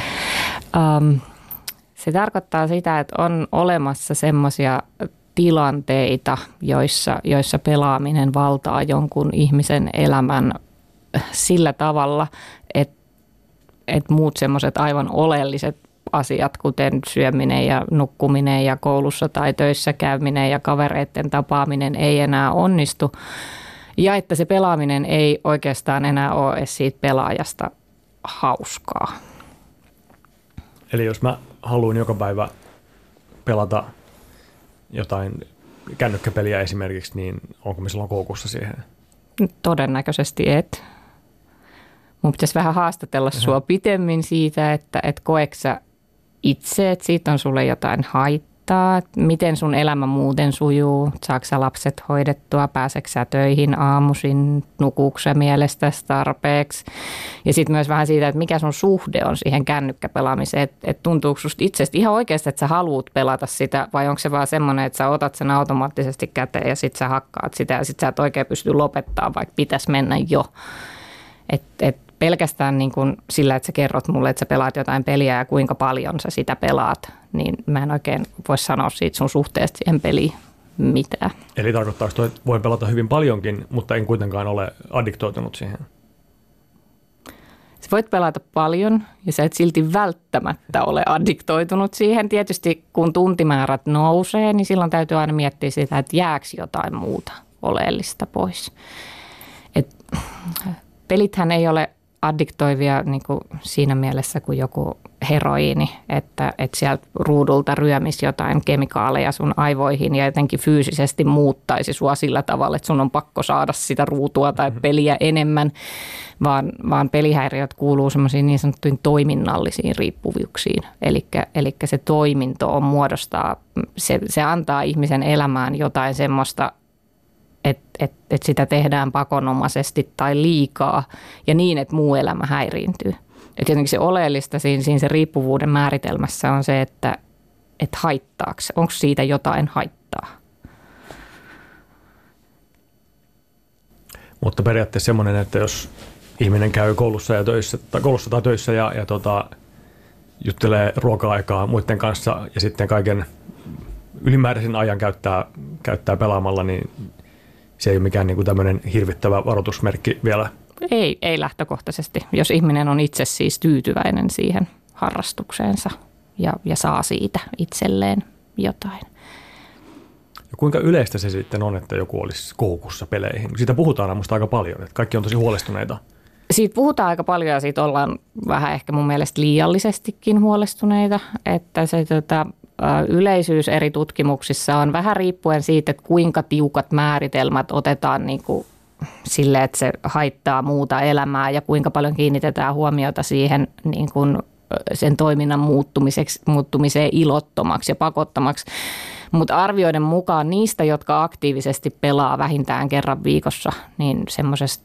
Se tarkoittaa sitä, että on olemassa semmoisia tilanteita, joissa pelaaminen valtaa jonkun ihmisen elämän sillä tavalla, että muut semmoiset aivan oleelliset asiat, kuten syöminen ja nukkuminen ja koulussa tai töissä käyminen ja kavereiden tapaaminen ei enää onnistu. Ja että se pelaaminen ei oikeastaan enää ole edes siitä pelaajasta hauskaa. Eli jos mä haluan joka päivä pelata jotain kännykkäpeliä esimerkiksi, niin onko me silloin koukussa siihen? Todennäköisesti et. Mun pitäisi vähän haastatella sua pitemmin siitä, että koetko sä itse, että siitä on sulle jotain haittaa, että miten sun elämä muuten sujuu, saako sä lapset hoidettua, pääseekö sä töihin aamuisin, nukuuko sä mielestäsi tarpeeksi. Ja sitten myös vähän siitä, että mikä sun suhde on siihen kännykkäpelaamiseen, että tuntuuko susta itsestä ihan oikeasti, että sä haluat pelata sitä vai onko se vaan semmoinen, että sä otat sen automaattisesti käteen ja sitten sä hakkaat sitä ja sitten sä et oikein pysty lopettaa, vaikka pitäisi mennä jo. pelkästään niin kuin sillä, että sä kerrot mulle, että sä pelaat jotain peliä ja kuinka paljon sä sitä pelaat, niin mä en oikein voi sanoa siitä sun suhteesta siihen peliin mitään. Eli tarkoittaako toi, että voi pelata hyvin paljonkin, mutta en kuitenkaan ole addiktoitunut siihen? Sä voit pelata paljon ja sä et silti välttämättä ole addiktoitunut siihen. Tietysti kun tuntimäärät nousee, niin silloin täytyy aina miettiä sitä, että jääkö jotain muuta oleellista pois. Pelithän ei ole addiktoivia niin kuin siinä mielessä kuin joku heroiini, että sieltä ruudulta ryömisi jotain kemikaaleja sun aivoihin ja jotenkin fyysisesti muuttaisi sua sillä tavalla, että sun on pakko saada sitä ruutua tai peliä enemmän, vaan pelihäiriöt kuuluu semmoisiin niin sanottuihin toiminnallisiin riippuvuuksiin. Eli se toiminto on muodostaa, se antaa ihmisen elämään jotain semmoista, että sitä tehdään pakonomaisesti tai liikaa ja niin, että muu elämä häiriintyy. Ja tietenkin se oleellista siinä se riippuvuuden määritelmässä on se, että haittaako, onko siitä jotain haittaa. Mutta periaatteessa semmoinen, että jos ihminen käy koulussa tai töissä ja juttelee ruoka-aikaa muiden kanssa ja sitten kaiken ylimääräisen ajan käyttää pelaamalla, niin se ei ole mikään niin kuin tämmöinen hirvittävä varoitusmerkki vielä. Ei lähtökohtaisesti, jos ihminen on itse siis tyytyväinen siihen harrastukseensa ja saa siitä itselleen jotain. Ja kuinka yleistä se sitten on, että joku olisi koukussa peleihin? Siitä puhutaan musta aika paljon, että kaikki on tosi huolestuneita. Siitä puhutaan aika paljon ja siitä ollaan vähän ehkä mun mielestä liiallisestikin huolestuneita, että se yleisyys eri tutkimuksissa on vähän riippuen siitä, että kuinka tiukat määritelmät otetaan niin kuin sille, että se haittaa muuta elämää ja kuinka paljon kiinnitetään huomiota siihen niin kuin sen toiminnan muuttumiseen ilottomaksi ja pakottamaksi. Mutta arvioiden mukaan niistä, jotka aktiivisesti pelaa vähintään kerran viikossa, niin semmoisesta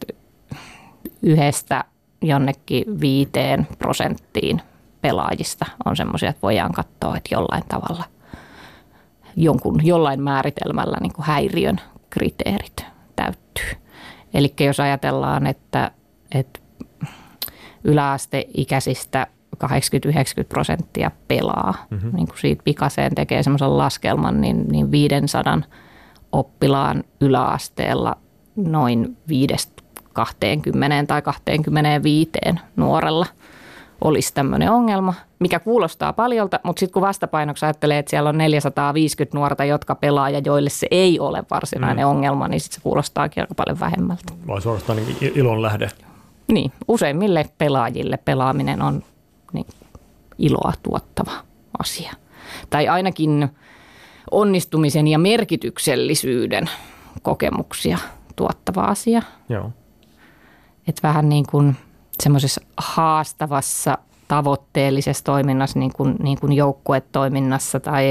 1–5% pelaajista on semmoisia, että voidaan katsoa, että jollain tavalla, jollain määritelmällä niin kuin häiriön kriteerit täyttyy. Eli jos ajatellaan, että yläasteikäisistä 80–90% pelaa, niin kuin siitä pikaseen tekee semmoisen laskelman, niin 500 oppilaan yläasteella noin 5–20 tai 25 nuorella olisi tämmöinen ongelma, mikä kuulostaa paljolta, mutta sitten kun vastapainoksi ajattelee, että siellä on 450 nuorta, jotka pelaa ja joille se ei ole varsinainen ongelma, niin sitten se kuulostaakin aika paljon vähemmältä. Vai suorastaan niin ilon lähde. Niin, useimmille pelaajille pelaaminen on niin iloa tuottava asia. Tai ainakin onnistumisen ja merkityksellisyyden kokemuksia tuottava asia. Joo. Että vähän niin kuin semmoisessa haastavassa tavoitteellisessa toiminnassa, niin kuin joukkuetoiminnassa tai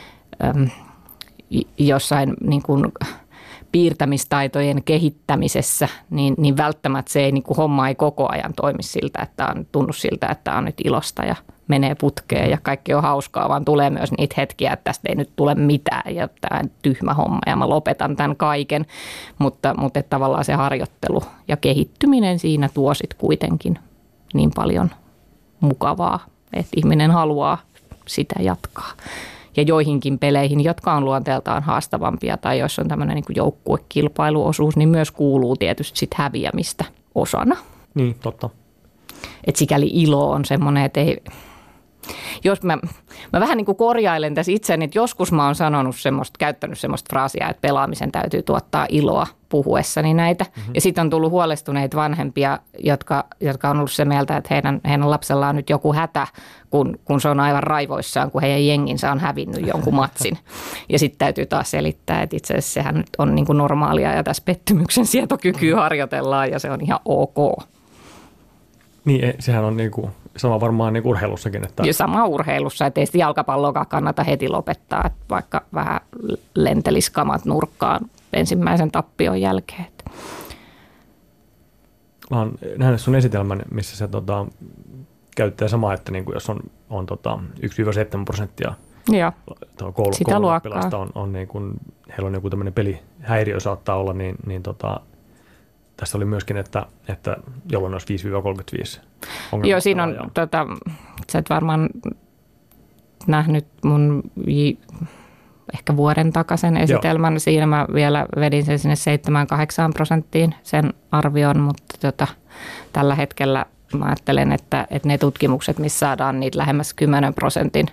jossain niin kuin piirtämistaitojen kehittämisessä, niin välttämättä se ei, niin kuin homma ei koko ajan toimi siltä, tunnu siltä, että on nyt ilosta ja menee putkeen ja kaikki on hauskaa, vaan tulee myös niitä hetkiä, että tästä ei nyt tule mitään ja tämä on tyhmä homma ja mä lopetan tämän kaiken, mutta että tavallaan se harjoittelu ja kehittyminen siinä tuo sit kuitenkin niin paljon mukavaa, että ihminen haluaa sitä jatkaa. Ja joihinkin peleihin, jotka on luonteeltaan haastavampia tai jos on tämmöinen niin kuin joukkuekilpailuosuus, niin myös kuuluu tietysti sit häviämistä osana. Niin, totta. Et sikäli ilo on semmoinen, että ei, jos mä vähän niin kuin korjailen tässä itseäni, että joskus mä oon käyttänyt semmoista fraasia, että pelaamisen täytyy tuottaa iloa puhuessani näitä. Ja sitten on tullut huolestuneita vanhempia, jotka on ollut se mieltä, että heidän lapsella on nyt joku hätä, kun se on aivan raivoissaan, kun heidän jenginsä on hävinnyt jonkun matsin. Ja sitten täytyy taas selittää, että itse asiassa sehän nyt on niin kuin normaalia ja tässä pettymyksen sietokykyä harjoitellaan ja se on ihan ok. Niin, sehän on niinku sama varmaan niin urheilussakin. Että ja sama urheilussa, että ei sitä jalkapalloakaan kannata heti lopettaa, että vaikka vähän lentelisi kamat nurkkaan ensimmäisen tappion jälkeen. Mä oon nähnyt sun esitelmän, missä se käyttää samaa, että niinku jos on 1–7% kouluoppilasta on niin kuin, heillä on joku tämmöinen pelihäiriö saattaa olla, niin tässä oli myöskin, että jolloin olisi 5-35 ongelmaa. Joo, siinä on, sä et varmaan nähnyt mun ehkä vuoden takaisen esitelmän. Joo. Siinä mä vielä vedin sen sinne 7-8% sen arvion, mutta tällä hetkellä mä ajattelen, että ne tutkimukset, missä saadaan niitä lähemmäs 10%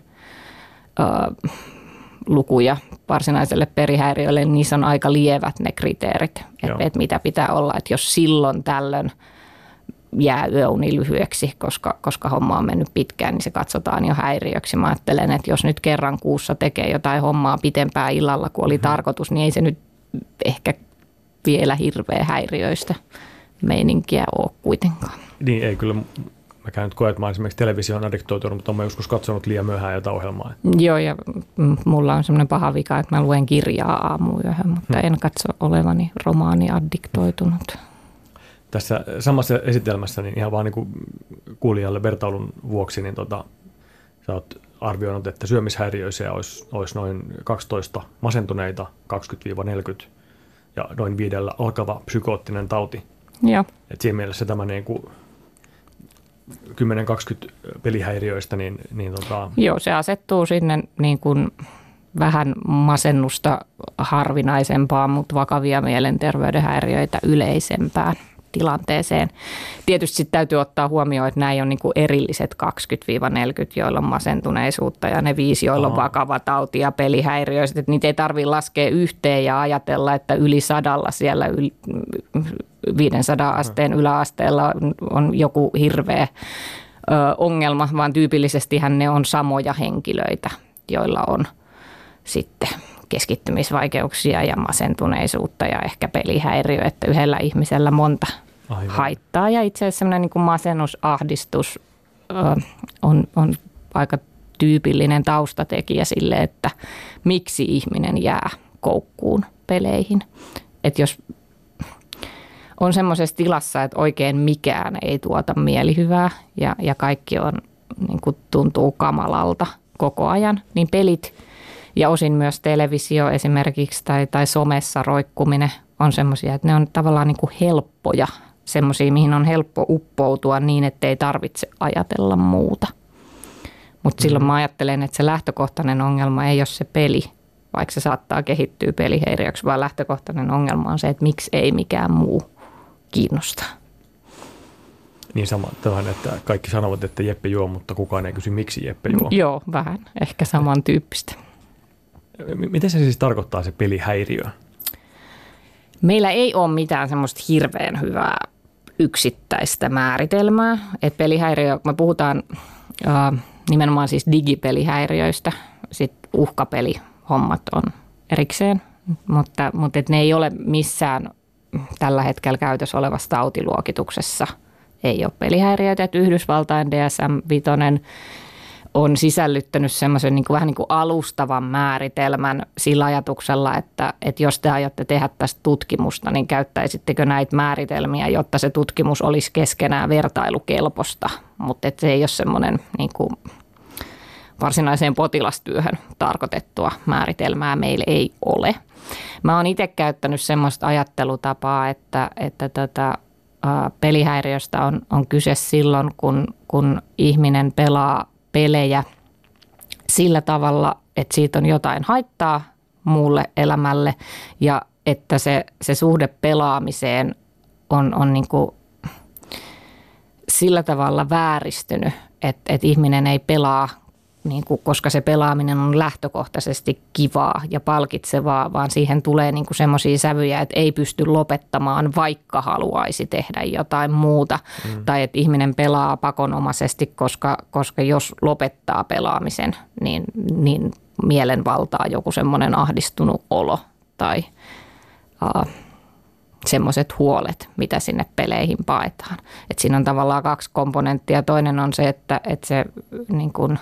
lukuja varsinaiselle pelihäiriölle, niin niissä on aika lievät ne kriteerit, että mitä pitää olla. Että jos silloin tällöin jää yöuni lyhyeksi, koska homma on mennyt pitkään, niin se katsotaan jo häiriöksi. Mä ajattelen, että jos nyt kerran kuussa tekee jotain hommaa pitempään illalla, kuin oli tarkoitus, niin ei se nyt ehkä vielä hirveä häiriöistä meininkiä ole kuitenkaan. Niin ei kyllä. Mäkään nyt koen, että mä olen esimerkiksi televisioon addiktoitunut, mutta olen joskus katsonut liian myöhään jotain ohjelmaa. Joo, ja mulla on semmoinen paha vika, että mä luen kirjaa aamuyöhön, mutta en katso olevani romaani-addiktoitunut. Tässä samassa esitelmässä, niin ihan vaan niin kuin kuulijalle vertailun vuoksi, niin sä oot arvioinut, että syömishäiriöisiä olisi noin 12 masentuneita, 20-40 ja noin 5 alkava psykoottinen tauti. Joo. Et siinä mielessä tämä niin kuin 10-20 pelihäiriöistä, Joo, se asettuu sinne niin kuin vähän masennusta harvinaisempaan, mutta vakavia mielenterveyden häiriöitä yleisempään tilanteeseen. Tietysti sitten täytyy ottaa huomioon, että nämä on niin kuin erilliset 20-40, joilla on masentuneisuutta ja ne 5, joilla on vakava tauti ja pelihäiriöistä. Niitä ei tarvitse laskea yhteen ja ajatella, että yli 100 siellä 500 asteen yläasteella on joku hirveä ongelma, vaan tyypillisestihän ne on samoja henkilöitä, joilla on sitten keskittymisvaikeuksia ja masentuneisuutta ja ehkä pelihäiriö, että yhdellä ihmisellä monta haittaa. Ja itse asiassa sellainen niin kuin masennusahdistus on aika tyypillinen taustatekijä sille, että miksi ihminen jää koukkuun peleihin. Että jos on semmoisessa tilassa, että oikein mikään ei tuota mielihyvää ja kaikki on, niin kuin tuntuu kamalalta koko ajan, niin pelit ja osin myös televisio esimerkiksi tai somessa roikkuminen on semmoisia, että ne on tavallaan niin kuin helppoja, semmoisia, mihin on helppo uppoutua niin, ettei tarvitse ajatella muuta. Mutta silloin mä ajattelen, että se lähtökohtainen ongelma ei ole se peli, vaikka se saattaa kehittyä pelihäiriöksi, vaan lähtökohtainen ongelma on se, että miksi ei mikään muu kiinnosta. Niin sama tähän, että kaikki sanovat, että Jeppe juo, mutta kukaan ei kysy, miksi Jeppe juo. Joo, vähän. Ehkä samantyyppistä. Miten se siis tarkoittaa se pelihäiriö? Meillä ei ole mitään semmoista hirveän hyvää yksittäistä määritelmää. Et pelihäiriö, kun me puhutaan nimenomaan siis digipelihäiriöistä, sitten uhkapelihommat on erikseen, mutta et ne ei ole missään tällä hetkellä käytössä olevassa tautiluokituksessa. Ei ole pelihäiriöitä, että Yhdysvaltain DSM-5 on sisällyttänyt semmoisen niin kuin vähän niin kuin alustavan määritelmän sillä ajatuksella, että jos te aiotte tehdä tästä tutkimusta, niin käyttäisittekö näitä määritelmiä, jotta se tutkimus olisi keskenään vertailukelpoista, mutta se ei ole semmoinen niin kuin varsinaiseen potilastyöhön tarkoitettua määritelmää meillä ei ole. Mä oon itse käyttänyt semmoista ajattelutapaa, että pelihäiriöstä on kyse silloin, kun ihminen pelaa pelejä sillä tavalla, että siitä on jotain haittaa muulle elämälle ja että se suhde pelaamiseen on niin kuin sillä tavalla vääristynyt, että ihminen ei pelaa, niin kuin, koska se pelaaminen on lähtökohtaisesti kivaa ja palkitsevaa, vaan siihen tulee niin kuin semmoisia sävyjä, että ei pysty lopettamaan, vaikka haluaisi tehdä jotain muuta. Tai että ihminen pelaa pakonomaisesti, koska jos lopettaa pelaamisen, niin mielen valtaa joku semmoinen ahdistunut olo tai semmoiset huolet, mitä sinne peleihin paetaan. Et siinä on tavallaan 2 komponenttia. Toinen on se, että se niin kuin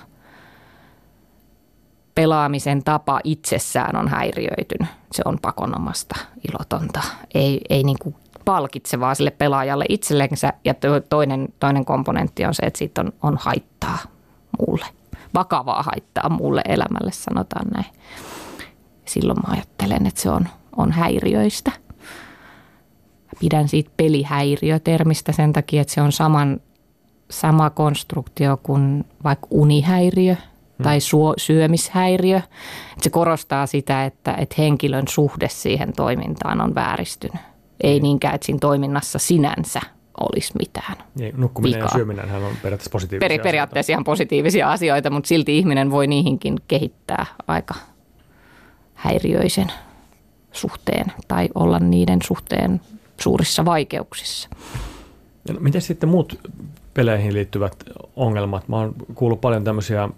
pelaamisen tapa itsessään on häiriöitynyt. Se on pakonomasta, ilotonta, ei niin kuin palkitsevaa sille pelaajalle itsellensä. Ja toinen komponentti on se, että siitä on haittaa muulle, vakavaa haittaa muulle elämälle, sanotaan näin. Silloin mä ajattelen, että se on häiriöistä. pidän siitä pelihäiriötermistä sen takia, että se on sama konstruktio kuin vaikka unihäiriö tai syömishäiriö. Että se korostaa sitä, että henkilön suhde siihen toimintaan on vääristynyt. Ei niinkään, että siinä toiminnassa sinänsä olisi mitään nukkuminen vikaa. Ja syöminen on periaatteessa positiivisia periaatteessa ihan positiivisia asioita, mutta silti ihminen voi niihinkin kehittää aika häiriöisen suhteen tai olla niiden suhteen suurissa vaikeuksissa. No, miten sitten muut peleihin liittyvät ongelmat? Mä oon kuullut paljon tämmöisiä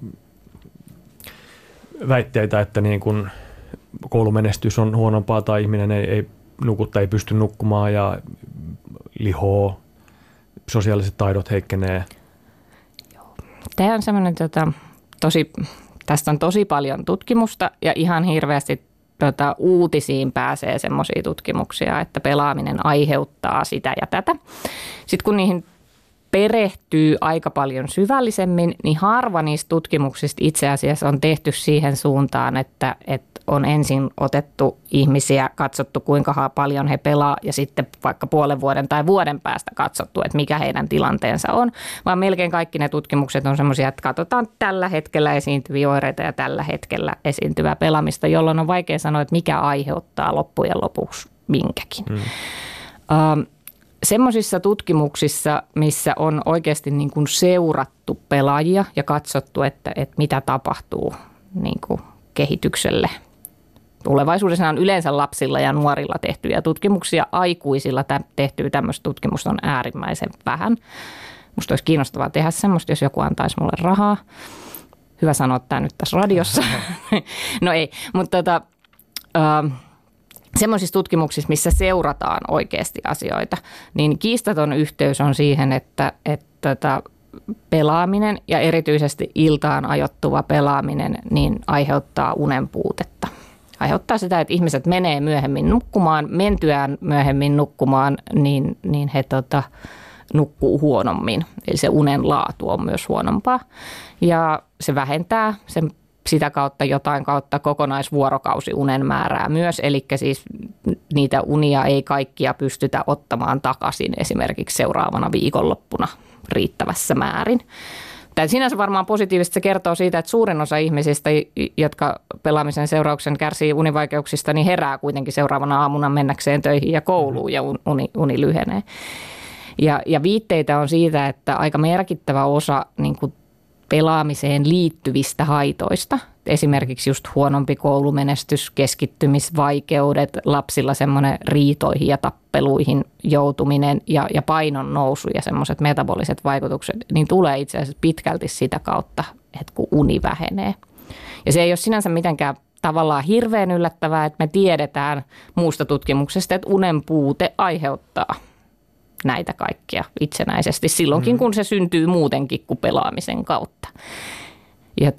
väitteitä, että niin kun koulumenestys on huonompaa tai ihminen ei nuku tai ei pysty nukkumaan ja lihoo, sosiaaliset taidot heikkenee. Tämä on semmoinen tästä on tosi paljon tutkimusta ja ihan hirveästi uutisiin pääsee semmoisia tutkimuksia, että pelaaminen aiheuttaa sitä ja tätä. Sitten kun niihin perehtyy aika paljon syvällisemmin, niin harva niistä tutkimuksista itse asiassa on tehty siihen suuntaan, että on ensin otettu ihmisiä, katsottu kuinka paljon he pelaa ja sitten vaikka puolen vuoden tai vuoden päästä katsottu, että mikä heidän tilanteensa on, vaan melkein kaikki ne tutkimukset on semmoisia, että katsotaan tällä hetkellä esiintyviä oireita ja tällä hetkellä esiintyvää pelaamista, jolloin on vaikea sanoa, että mikä aiheuttaa loppujen lopuksi minkäkin. Semmoisissa tutkimuksissa, missä on oikeasti niin kuin seurattu pelaajia ja katsottu, että mitä tapahtuu niin kuin kehitykselle. Tulevaisuudessa on yleensä lapsilla ja nuorilla tehtyjä tutkimuksia. Aikuisilla tehtyä tämmöistä tutkimusta on äärimmäisen vähän. Musta olisi kiinnostavaa tehdä semmoista, jos joku antaisi mulle rahaa. Hyvä sanoa tämä nyt tässä radiossa. No ei, mutta semmoisissa tutkimuksissa, missä seurataan oikeasti asioita, niin kiistaton yhteys on siihen, että pelaaminen ja erityisesti iltaan ajoittuva pelaaminen niin aiheuttaa unen puutetta. Aiheuttaa sitä, että ihmiset menee myöhemmin nukkumaan, mentyään myöhemmin nukkumaan, niin he nukkuu huonommin. Eli se unen laatu on myös huonompaa ja se vähentää sitä kautta jotain kautta kokonaisvuorokausiunen määrää myös, eli siis niitä unia ei kaikkia pystytä ottamaan takaisin esimerkiksi seuraavana viikonloppuna riittävässä määrin. Tämä sinänsä varmaan positiivisesti se kertoo siitä, että suurin osa ihmisistä, jotka pelaamisen seurauksen kärsii univaikeuksista, niin herää kuitenkin seuraavana aamuna mennäkseen töihin ja kouluun ja uni lyhenee. Ja viitteitä on siitä, että aika merkittävä osa niin kuin pelaamiseen liittyvistä haitoista, esimerkiksi just huonompi koulumenestys, keskittymisvaikeudet, lapsilla semmoinen riitoihin ja tappeluihin joutuminen ja painon nousu ja semmoiset metaboliset vaikutukset, niin tulee itse asiassa pitkälti sitä kautta, että kun uni vähenee. Ja se ei ole sinänsä mitenkään tavallaan hirveän yllättävää, että me tiedetään muusta tutkimuksesta, että unen puute aiheuttaa näitä kaikkia itsenäisesti silloinkin, kun se syntyy muutenkin kuin pelaamisen kautta. Ja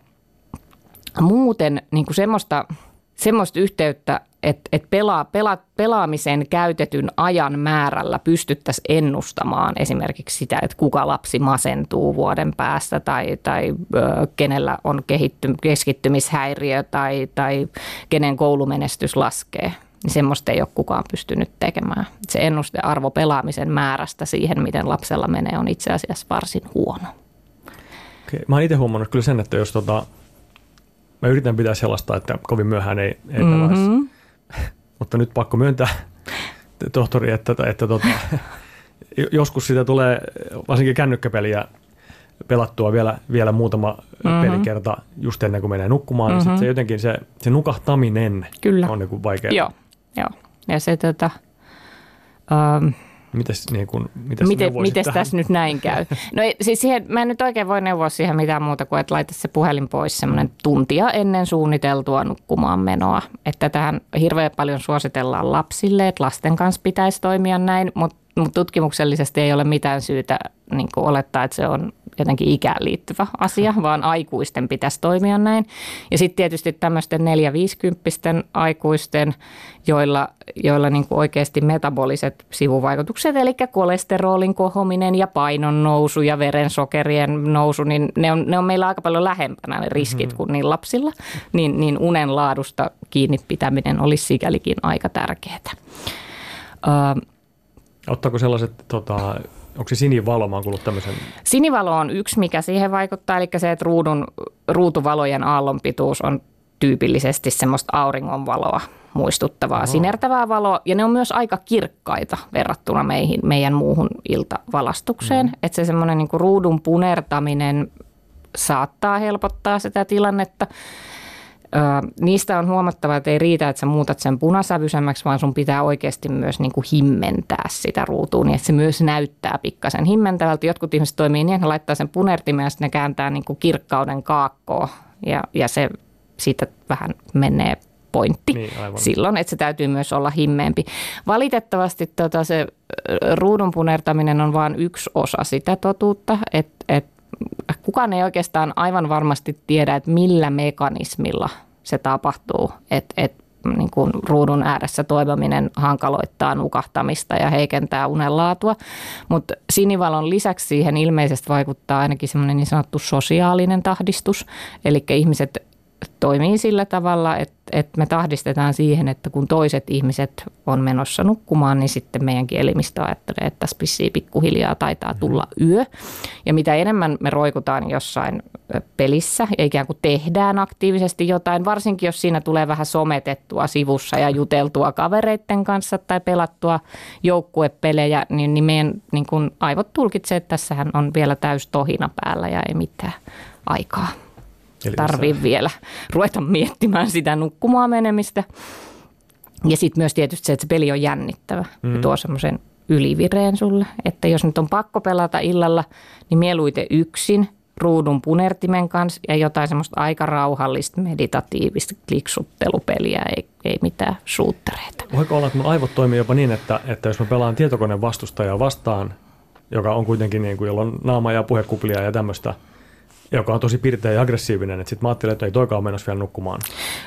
muuten niin kuin semmoista yhteyttä, että pelaamisen käytetyn ajan määrällä pystyttäisiin ennustamaan esimerkiksi sitä, että kuka lapsi masentuu vuoden päästä tai kenellä on keskittymishäiriö tai kenen koulumenestys laskee. Niin semmoista ei ole kukaan pystynyt tekemään. Se ennustearvo pelaamisen määrästä siihen, miten lapsella menee, on itse asiassa varsin huono. Okei. Mä oon itse huomannut kyllä sen, että jos mä yritän pitää sellaista, että kovin myöhään ei pelaisi. Mutta nyt pakko myöntää, tohtori, että joskus sitä tulee varsinkin kännykkäpeliä pelattua vielä muutama pelikerta just ennen kuin menee nukkumaan. Niin sit se jotenkin se nukahtaminen on niin kuin vaikeaa. Joo. Ja se Mites tässä nyt näin käy? No siis mä en nyt oikein voi neuvoa siihen mitään muuta kuin, että laita se puhelin pois semmoinen tuntia ennen suunniteltua nukkumaan menoa. Että tähän hirveän paljon suositellaan lapsille, että lasten kanssa pitäisi toimia näin, mutta tutkimuksellisesti ei ole mitään syytä niin kuin olettaa, että se on jotenkin ikään liittyvä asia, vaan aikuisten pitäisi toimia näin. Ja sitten tietysti tämmöisten 4-50 aikuisten, joilla niin kuin oikeasti metaboliset sivuvaikutukset, eli kolesterolin kohominen ja painon nousu ja verensokerien nousu, niin ne on meillä aika paljon lähempänä ne riskit kuin niin lapsilla. Niin unen laadusta kiinni pitäminen olisi sikälikin aika tärkeää. Ottaako sellaiset, onko se sinivalo, mä oon kuullut tämmöisen? Sinivalo on yksi, mikä siihen vaikuttaa, eli se, että ruutuvalojen aallonpituus on tyypillisesti semmoista auringonvaloa muistuttavaa, sinertävää valoa, ja ne on myös aika kirkkaita verrattuna meidän muuhun iltavalastukseen, että se semmoinen niin kuin ruudun punertaminen saattaa helpottaa sitä tilannetta. Niistä on huomattava, että ei riitä, että sä muutat sen punasävyisemmäksi, vaan sun pitää oikeasti myös niin kuin himmentää sitä ruutua, niin että se myös näyttää pikkasen himmentävältä. Jotkut ihmiset toimii niin, että ne laittaa sen punertimen ja sitten ne kääntää niin kuin kirkkauden kaakkoon ja se siitä vähän menee pointti silloin, että se täytyy myös olla himmeempi. Valitettavasti se ruudun punertaminen on vain yksi osa sitä totuutta, että kukaan ei oikeastaan aivan varmasti tiedä, että millä mekanismilla se tapahtuu, että niin kuin ruudun ääressä toimiminen hankaloittaa nukahtamista ja heikentää unenlaatua, mutta sinivalon lisäksi siihen ilmeisesti vaikuttaa ainakin semmoinen niin sanottu sosiaalinen tahdistus, eli ihmiset toimii sillä tavalla, että me tahdistetaan siihen, että kun toiset ihmiset on menossa nukkumaan, niin sitten meidänkin elimistö ajattelee, että tässä pissii pikkuhiljaa taitaa tulla yö. Ja mitä enemmän me roikutaan jossain pelissä ja ikään kuin tehdään aktiivisesti jotain, varsinkin jos siinä tulee vähän sometettua sivussa ja juteltua kavereiden kanssa tai pelattua joukkuepelejä, niin meidän niin kuin aivot tulkitsee, että tässähän on vielä täys tohina päällä ja ei mitään aikaa. Tarvii vielä ruveta miettimään sitä nukkumaan menemistä. Ja sitten myös tietysti se, että se peli on jännittävä. Ja tuo semmoisen ylivireen sulle. Että jos nyt on pakko pelata illalla, niin mieluiten yksin ruudun punertimen kanssa ja jotain semmoista aika rauhallista meditatiivista kliksuttelupeliä, ei mitään suuttereita. Voiko olla, että mun aivot toimii jopa niin, että jos mä pelaan tietokoneen vastustajaa vastaan, joka on kuitenkin niin kuin, jolla on naama ja puhekuplia ja tämmöistä, joka on tosi pirteä ja aggressiivinen, että sitten mä ajattelen, että ei toikaan ole menossa vielä nukkumaan.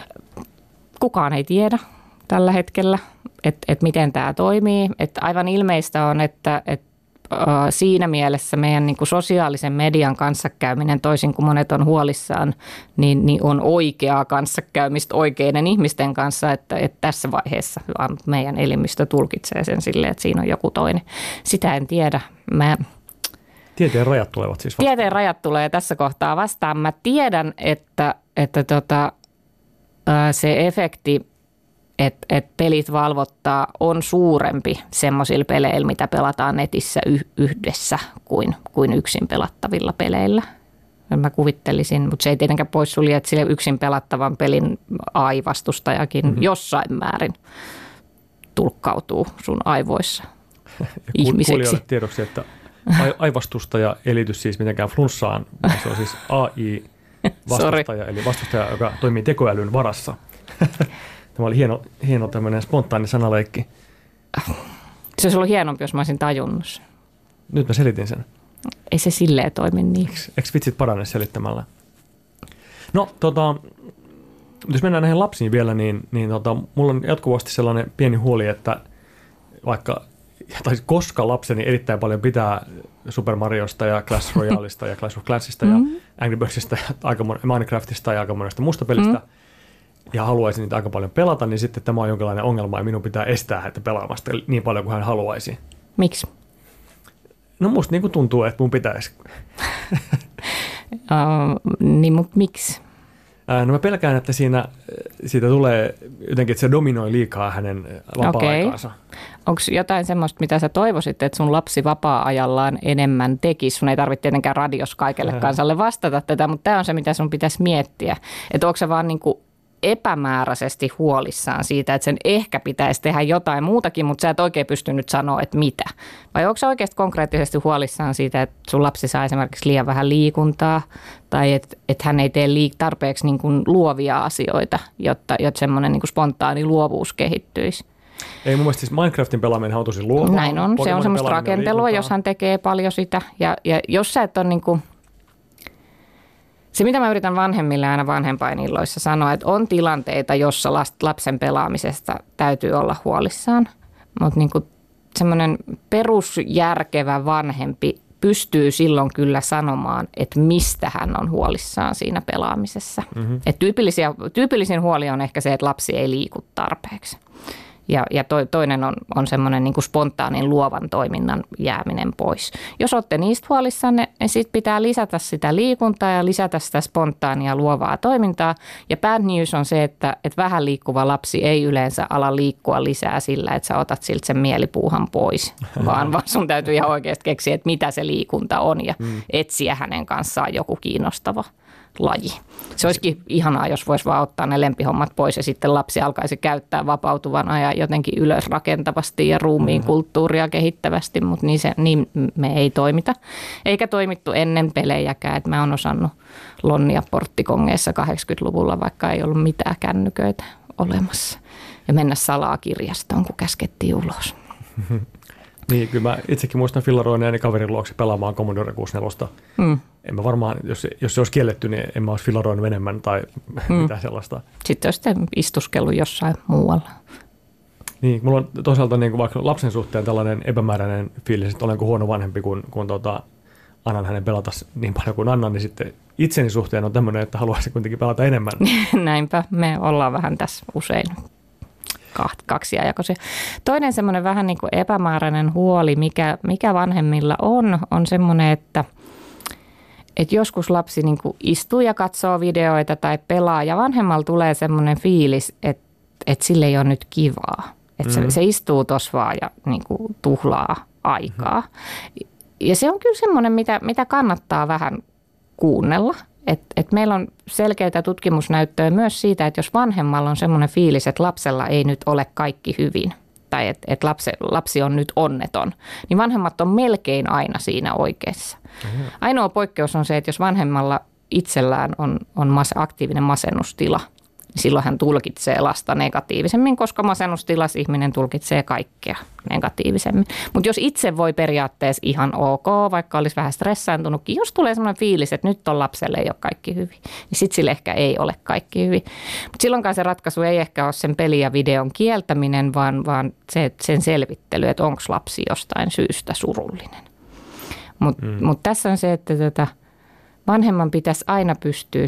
Kukaan ei tiedä tällä hetkellä, että miten tämä toimii. Että aivan ilmeistä on, että siinä mielessä meidän niin kuin sosiaalisen median kanssakäyminen, toisin kuin monet on huolissaan, niin on oikeaa kanssakäymistä oikeiden ihmisten kanssa, että tässä vaiheessa meidän elimistö tulkitsee sen silleen, että siinä on joku toinen. Sitä en tiedä. Tieteen rajat tulevat siis vastaan. Tieteen rajat tulee tässä kohtaa vastaan. Mä tiedän, että se efekti, että pelit valvottaa, on suurempi semmoisilla peleillä, mitä pelataan netissä yhdessä kuin yksin pelattavilla peleillä. Mä kuvittelisin, mutta se ei tietenkään poissulje, että sille yksin pelattavan pelin AI-vastustajakin jossain määrin tulkkautuu sun aivoissa ihmiseksi. Kuulijoille tiedoksi, että AI-vastustaja ei liity siis mitenkään flunssaan, vaan se on siis AI-vastustaja, eli vastustaja, joka toimii tekoälyn varassa. Tämä oli hieno tämmöinen spontaani sanaleikki. Se olisi ollut hienompi, jos mä olisin tajunnut sen. Nyt mä selitin sen. Ei se silleen toimi niin. Eikö vitsit parane selittämällä? No, jos mennään näihin lapsiin vielä, niin mulla on jatkuvasti sellainen pieni huoli, että koska lapseni erittäin paljon pitää Super Mariosta ja Clash Royaleista ja Clash of Clansista ja Angry Birdsista ja Minecraftista ja aika monesta muusta pelistä ja haluaisi niitä aika paljon pelata, niin sitten tämä on jonkinlainen ongelma ja minun pitää estää häntä pelaamasta niin paljon kuin hän haluaisi. Miksi? No musta niin kuin tuntuu, että mun pitäisi. Niin, mutta miksi? No mä pelkään, että siitä tulee jotenkin, että se dominoi liikaa hänen vapaa-aikaansa. Onko jotain semmoista, mitä sä toivoisit, että sun lapsi vapaa-ajallaan enemmän tekisi? Sun ei tarvitse tietenkään radios kaikelle kansalle vastata tätä, mutta tämä on se, mitä sun pitäisi miettiä. Että onko se vaan niin kuin epämääräisesti huolissaan siitä, että sen ehkä pitäisi tehdä jotain muutakin, mutta sä et oikein pysty nyt sanoa, että mitä. Vai onko sä oikeasti konkreettisesti huolissaan siitä, että sun lapsi saa esimerkiksi liian vähän liikuntaa tai että hän ei tee tarpeeksi niin kuin luovia asioita, jotta semmoinen niin kuin spontaani luovuus kehittyisi? Ei mun mielestä siis Minecraftin pelaaminen on tosi luovaa. Näin on. Se on semmoista rakentelua, jos hän tekee paljon sitä. Ja jos sä et ole niin kuin se, mitä mä yritän vanhemmille aina vanhempainilloissa sanoa, että on tilanteita, jossa lapsen pelaamisesta täytyy olla huolissaan, mutta niin kuin semmoinen perusjärkevä vanhempi pystyy silloin kyllä sanomaan, että mistä hän on huolissaan siinä pelaamisessa. Et tyypillisin huoli on ehkä se, että lapsi ei liiku tarpeeksi. Ja toinen on semmoinen niin kuin spontaanin luovan toiminnan jääminen pois. Jos olette niistä huolissanne, niin sitten pitää lisätä sitä liikuntaa ja lisätä sitä spontaania luovaa toimintaa. Ja bad news on se, että vähän liikkuva lapsi ei yleensä ala liikkua lisää sillä, että sä otat siltä sen mielipuuhan pois, vaan sun täytyy ihan oikeasti keksiä, että mitä se liikunta on ja etsiä hänen kanssaan joku kiinnostava laji. Se olisikin ihanaa, jos voisi vaan ottaa ne lempihommat pois ja sitten lapsi alkaisi käyttää vapautuvana ja jotenkin ylösrakentavasti ja ruumiin kulttuuria kehittävästi, mutta niin me ei toimita. Eikä toimittu ennen pelejäkään, että mä oon osannut lonnia porttikongeissa 80-luvulla, vaikka ei ollut mitään kännyköitä olemassa. Ja mennä salaa kirjastoon, kun käskettiin ulos. Niin, kyllä mä itsekin muistan fillaroineeni kaverin luokse pelaamaan Commodore 64. En mä varmaan, jos se olisi kielletty, niin en mä olisi fillaroinut enemmän tai mitään sellaista. Sitten olisi sitten istuskellut jossain muualla. Niin, mulla on toisaalta niin kuin vaikka lapsen suhteen tällainen epämääräinen fiilis, että olenko huono vanhempi, kun annan hänen pelata niin paljon kuin annan, niin sitten itseni suhteen on tämmöinen, että haluaisin kuitenkin pelata enemmän. Näinpä, me ollaan vähän tässä usein kaksijakoisia. Toinen semmoinen vähän niin kuin epämääräinen huoli, mikä vanhemmilla on semmoinen, että joskus lapsi niin kuin istuu ja katsoo videoita tai pelaa ja vanhemmalla tulee semmoinen fiilis, että sille ei ole nyt kivaa. Että se istuu tuossa vaan ja niin kuin tuhlaa aikaa. Ja se on kyllä semmoinen, mitä kannattaa vähän kuunnella. Et meillä on selkeää tutkimusnäyttöä myös siitä, että jos vanhemmalla on semmoinen fiilis, että lapsella ei nyt ole kaikki hyvin tai että lapsi on nyt onneton, niin vanhemmat on melkein aina siinä oikeassa. Ainoa poikkeus on se, että jos vanhemmalla itsellään on aktiivinen masennustila, niin silloin hän tulkitsee lasta negatiivisemmin, koska masennustilassa ihminen tulkitsee kaikkea negatiivisemmin. Mutta jos itse voi periaatteessa ihan ok, vaikka olisi vähän stressaantunutkin, jos tulee sellainen fiilis, että nyt on lapselle ei ole kaikki hyvin, niin sitten sille ehkä ei ole kaikki hyvin. Mutta silloinkaan se ratkaisu ei ehkä ole sen pelin ja videon kieltäminen, vaan sen selvittely, että onko lapsi jostain syystä surullinen. Mutta tässä on se, että vanhemman pitäisi aina pystyä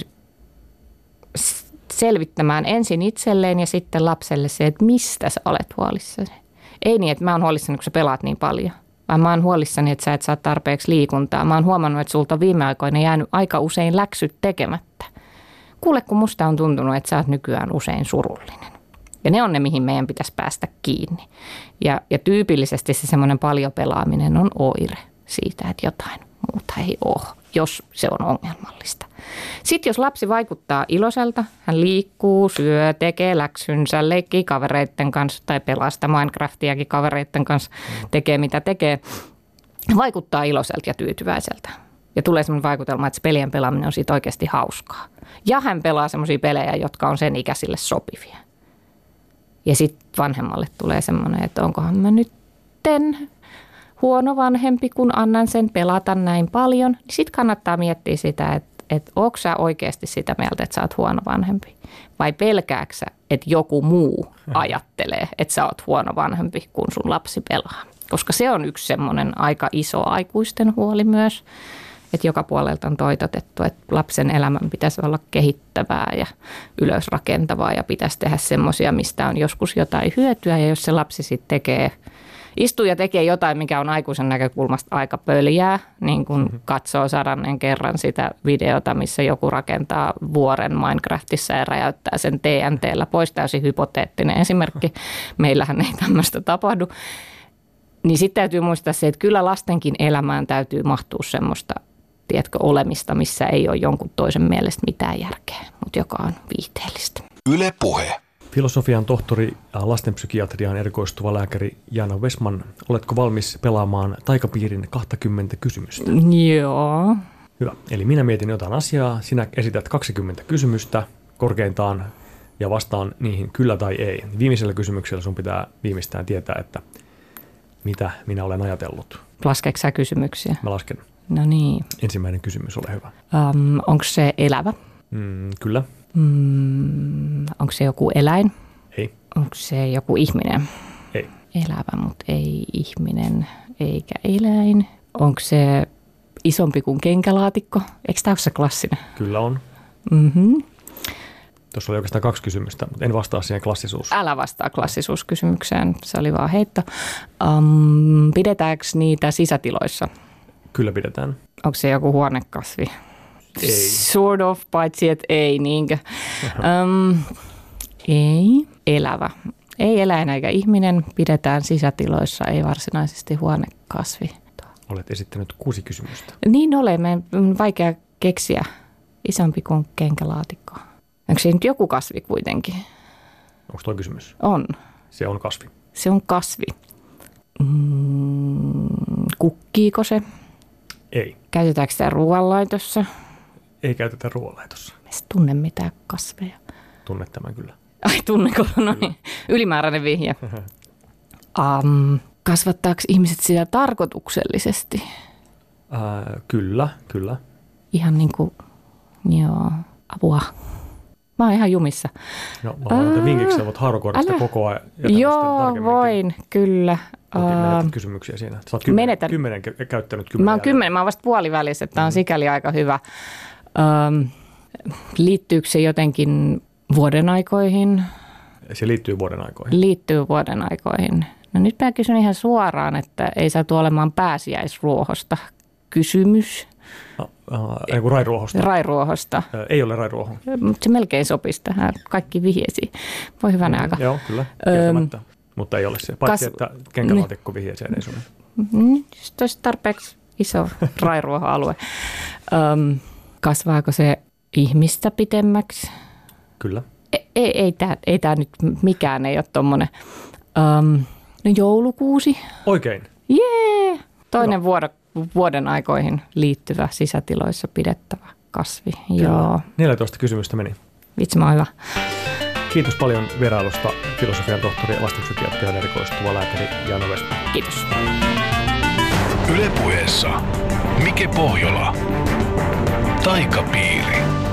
selvittämään ensin itselleen ja sitten lapselle se, että mistä sä olet huolissasi. Ei niin, että mä oon huolissani, kun sä pelaat niin paljon, vaan mä oon huolissani, että sä et saa tarpeeksi liikuntaa. Mä oon huomannut, että sulta on viime aikoina jäänyt aika usein läksyt tekemättä. Kuule, kun musta on tuntunut, että sä oot nykyään usein surullinen. Ja ne on ne, mihin meidän pitäisi päästä kiinni. Ja tyypillisesti se semmoinen paljon pelaaminen on oire siitä, että jotain muuta ei ole, jos se on ongelmallista. Sitten jos lapsi vaikuttaa iloiselta, hän liikkuu, syö, tekee läksynsä, leikkii kavereiden kanssa tai pelaa sitä Minecraftiakin kavereiden kanssa, tekee mitä tekee, vaikuttaa iloiselta ja tyytyväiseltä. Ja tulee semmoinen vaikutelma, että se pelien pelaaminen on siitä oikeasti hauskaa. Ja hän pelaa semmoisia pelejä, jotka on sen ikäisille sopivia. Ja sitten vanhemmalle tulee semmoinen, että onkohan mä nytten huono vanhempi, kun annan sen pelata näin paljon. Niin sitten kannattaa miettiä sitä, että onko sä oikeasti sitä mieltä, että sä oot huono vanhempi? Vai pelkääksä, sä, että joku muu ajattelee, että sä oot huono vanhempi, kun sun lapsi pelaa? Koska se on yksi semmoinen aika iso aikuisten huoli myös, että joka puolelta on toitotettu, että lapsen elämän pitäisi olla kehittävää ja ylösrakentavaa ja pitäisi tehdä semmoisia, mistä on joskus jotain hyötyä. Ja jos se lapsi sitten istuu ja tekee jotain, mikä on aikuisen näkökulmasta aika pöljää, niin kun katsoo 100 kerran sitä videota, missä joku rakentaa vuoren Minecraftissa ja räjäyttää sen TNT:llä pois, täysin hypoteettinen esimerkki. Meillähän ei tämmöistä tapahdu. Niin sitten täytyy muistaa se, että kyllä lastenkin elämään täytyy mahtua semmoista, tiedätkö, olemista, missä ei ole jonkun toisen mielestä mitään järkeä, mutta joka on viihteellistä. Yle Puhe. Filosofian tohtori ja lastenpsykiatriaan erikoistuva lääkäri Jaana Westman, oletko valmis pelaamaan taikapiirin 20 kysymystä? Joo. Hyvä. Eli minä mietin jotain asiaa, sinä esität 20 kysymystä korkeintaan ja vastaan niihin kyllä tai ei. Viimeisellä kysymyksellä sun pitää viimeistään tietää, että mitä minä olen ajatellut. Laskeeko sä kysymyksiä? Mä lasken. No niin. Ensimmäinen kysymys, ole hyvä. Onko se elävä? Kyllä. Onko se joku eläin? Ei. Onko se joku ihminen? Ei. Elävä, mutta ei ihminen eikä eläin. Onko se isompi kuin kenkälaatikko? Eikö tämä ole se klassinen? Kyllä on. Tuossa oli oikeastaan 2 kysymystä, mutta en vastaa siihen klassisuus. Älä vastaa klassisuuskysymykseen, se oli vaan heitto. Pidetäänkö niitä sisätiloissa? Kyllä pidetään. Onko se joku huonekasvi? Ei. Sort of, paitsi että ei niinkö. Ei. Elävä. Ei eläin eikä ihminen, pidetään sisätiloissa, ei varsinaisesti huonekasvi. Olet esittänyt 6 kysymystä. Niin olemme, vaikea keksiä isompi kuin kenkälaatikko. Onko se nyt joku kasvi kuitenkin? Onko tuo kysymys? On. Se on kasvi. Se on kasvi. Kukkiiko se? Ei. Käytetäänkö sitä ruoanlaitossa? Ei käytetä ruoanlaitossa. En tunne mitään kasveja. Tunnet tämän kyllä. Ai tunneko? No niin. Ylimääräinen vihje. Kasvattaako ihmiset sitä tarkoituksellisesti? Kyllä. Ihan niin kuin, joo, apua. Mä oon ihan jumissa. No, mä annan vinkiksi, että voit haarukoida sitä koko ajan. Joo, voin, kyllä. Menetät kysymyksiä siinä. Sä oot 10 käyttänyt 10. Mä oon 10, mä oon vasta puolivälissä, että tää on sikäli aika hyvä. Liittyykö se jotenkin vuoden aikoihin? Se liittyy vuoden aikoihin. Liittyy vuoden aikoihin. No nyt mä kysyn ihan suoraan, että ei saatu olemaan pääsiäisruohosta kysymys. Rairuohosta. Rairuohosta. Ei ole rairuoho. Mutta se melkein sopisi tähän. Kaikki vihjesi. Voi hyvänä aika. Joo, kyllä. Kieltämättä. Mutta ei ole se. Paitsi, että kenkälaatikko vihjeeseen ei sovi. Just olisi tarpeeksi iso rairuoho-alue. Kasvaako se ihmistä pitemmäksi? Kyllä. Ei tämä nyt mikään ei ole tommoinen. No joulukuusi. Oikein. Jee! Toinen vuoden aikoihin liittyvä sisätiloissa pidettävä kasvi. Kyllä. Joo. 14 kysymystä meni. Vitsi, mä oon hyvä. Kiitos paljon vierailusta filosofian tohtori, lastenpsykiatriaan erikoistuva lääkäri Jaana Westman. Kiitos. Yle Puheessa Mike Pohjola. Taikapiiri.